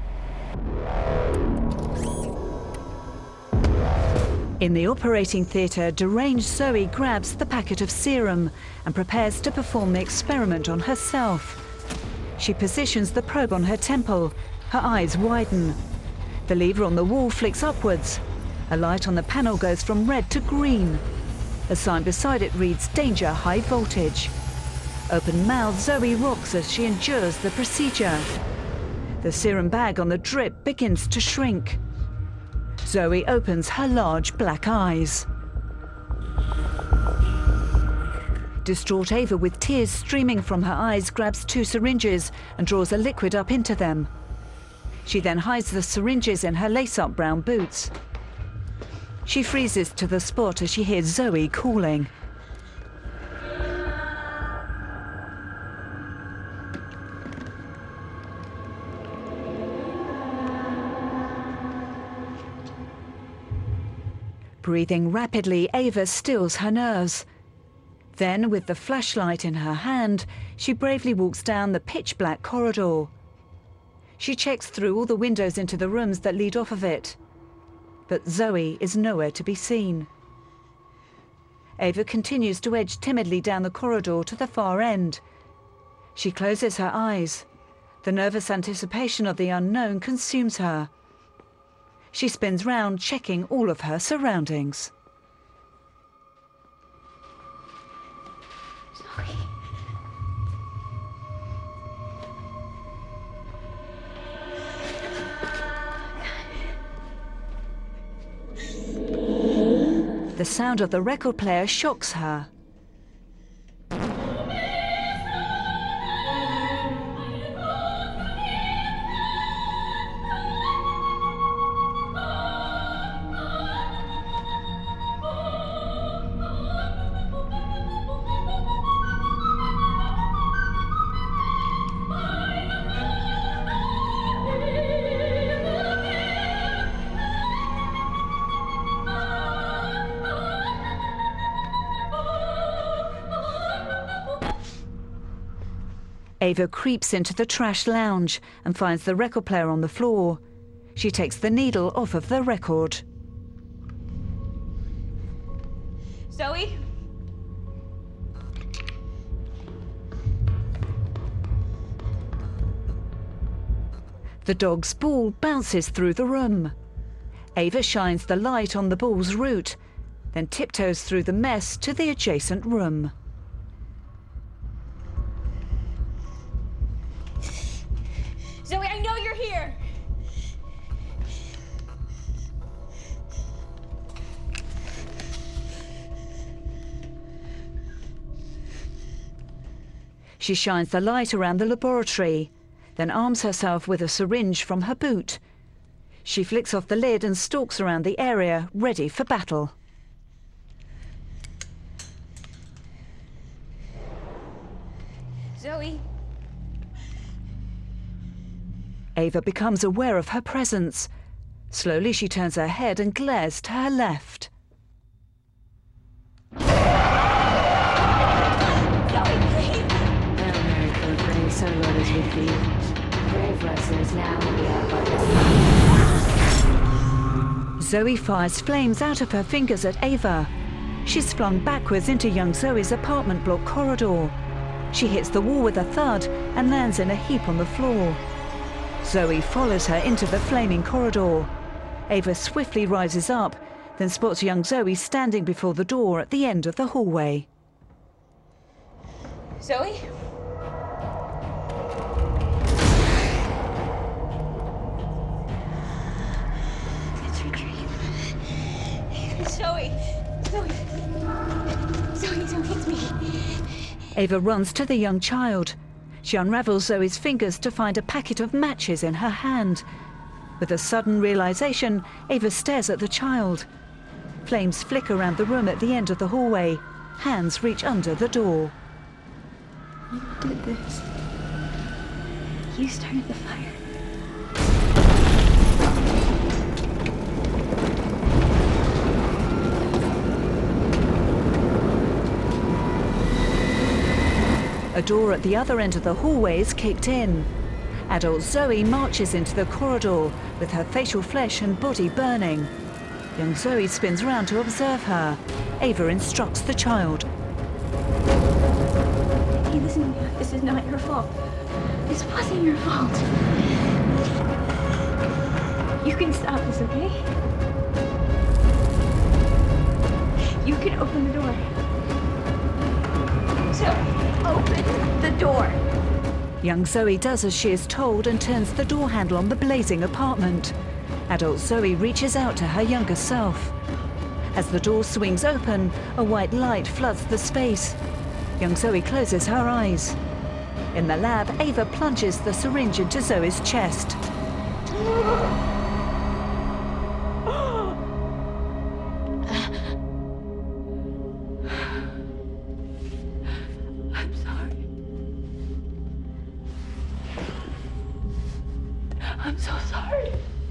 In the operating theatre, deranged Zoe grabs the packet of serum and prepares to perform the experiment on herself. She positions the probe on her temple. Her eyes widen. The lever on the wall flicks upwards. A light on the panel goes from red to green. A sign beside it reads, "Danger, high voltage." Open-mouthed, Zoe rocks as she endures the procedure. The serum bag on the drip begins to shrink. Zoe opens her large black eyes. Distraught Ava, with tears streaming from her eyes, grabs two syringes and draws a liquid up into them. She then hides the syringes in her lace-up brown boots. She freezes to the spot as she hears Zoe calling. Breathing rapidly, Ava stills her nerves. Then, with the flashlight in her hand, she bravely walks down the pitch-black corridor. She checks through all the windows into the rooms that lead off of it. But Zoe is nowhere to be seen. Ava continues to edge timidly down the corridor to the far end. She closes her eyes. The nervous anticipation of the unknown consumes her. She spins round, checking all of her surroundings. Zoe. The sound of the record player shocks her. Ava creeps into the trash lounge and finds the record player on the floor. She takes the needle off of the record. Zoe? The dog's ball bounces through the room. Ava shines the light on the ball's route, then tiptoes through the mess to the adjacent room. Zoe, I know you're here! She shines the light around the laboratory, then arms herself with a syringe from her boot. She flicks off the lid and stalks around the area, ready for battle. Zoe? Ava becomes aware of her presence. Slowly she turns her head and glares to her left. Zoe fires flames out of her fingers at Ava. She's flung backwards into young Zoe's apartment block corridor. She hits the wall with a thud and lands in a heap on the floor. Zoe follows her into the flaming corridor. Ava swiftly rises up, then spots young Zoe standing before the door at the end of the hallway. Zoe? It's your dream. Zoe! Zoe! Zoe, Zoe, it's me. Ava runs to the young child. She unravels Zoe's fingers to find a packet of matches in her hand. With a sudden realization, Ava stares at the child. Flames flicker around the room at the end of the hallway. Hands reach under the door. You did this. You started the fire. A door at the other end of the hallway is kicked in. Adult Zoe marches into the corridor with her facial flesh and body burning. Young Zoe spins around to observe her. Ava instructs the child. Hey, listen, this is not your fault. This wasn't your fault. You can stop this, okay? You can open the door. So, open the door. Young Zoe does as she is told and turns the door handle on the blazing apartment. Adult Zoe reaches out to her younger self. As the door swings open, a white light floods the space. Young Zoe closes her eyes. In the lab, Ava plunges the syringe into Zoe's chest. I'm sorry. I'm so sorry.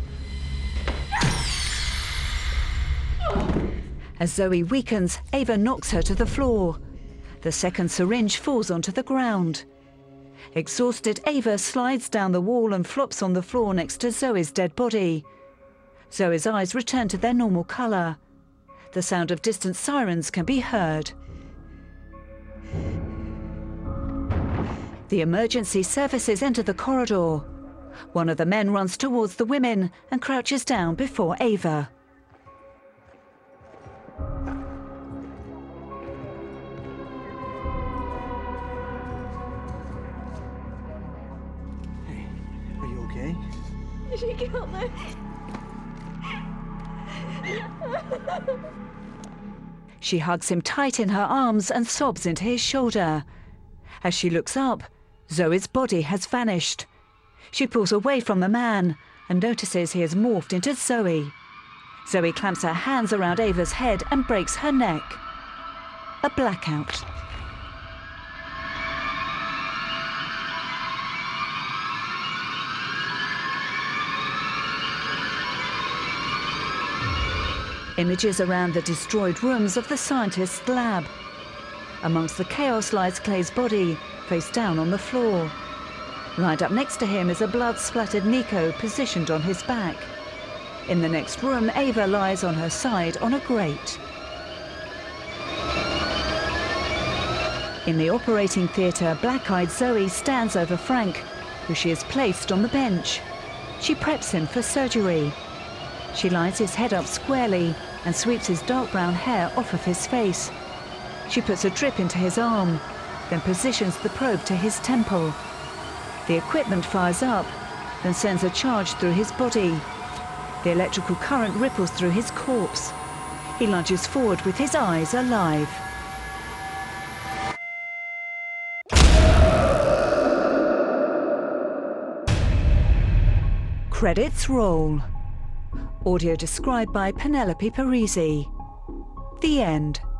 As Zoe weakens, Ava knocks her to the floor. The second syringe falls onto the ground. Exhausted, Ava slides down the wall and flops on the floor next to Zoe's dead body. Zoe's eyes return to their normal colour. The sound of distant sirens can be heard. The emergency services enter the corridor. One of the men runs towards the women and crouches down before Ava. She killed me. She hugs him tight in her arms and sobs into his shoulder. As she looks up, Zoe's body has vanished. She pulls away from the man and notices he has morphed into Zoe. Zoe clamps her hands around Ava's head and breaks her neck. A blackout. Images around the destroyed rooms of the scientist's lab. Amongst the chaos lies Clay's body, face down on the floor. Lined up next to him is a blood-splattered Nico positioned on his back. In the next room, Ava lies on her side on a grate. In the operating theatre, black-eyed Zoe stands over Frank, who she has placed on the bench. She preps him for surgery. She lines his head up squarely and sweeps his dark brown hair off of his face. She puts a drip into his arm, then positions the probe to his temple. The equipment fires up, then sends a charge through his body. The electrical current ripples through his corpse. He lunges forward with his eyes alive. Credits roll. Audio described by Penelope Parisi. The end.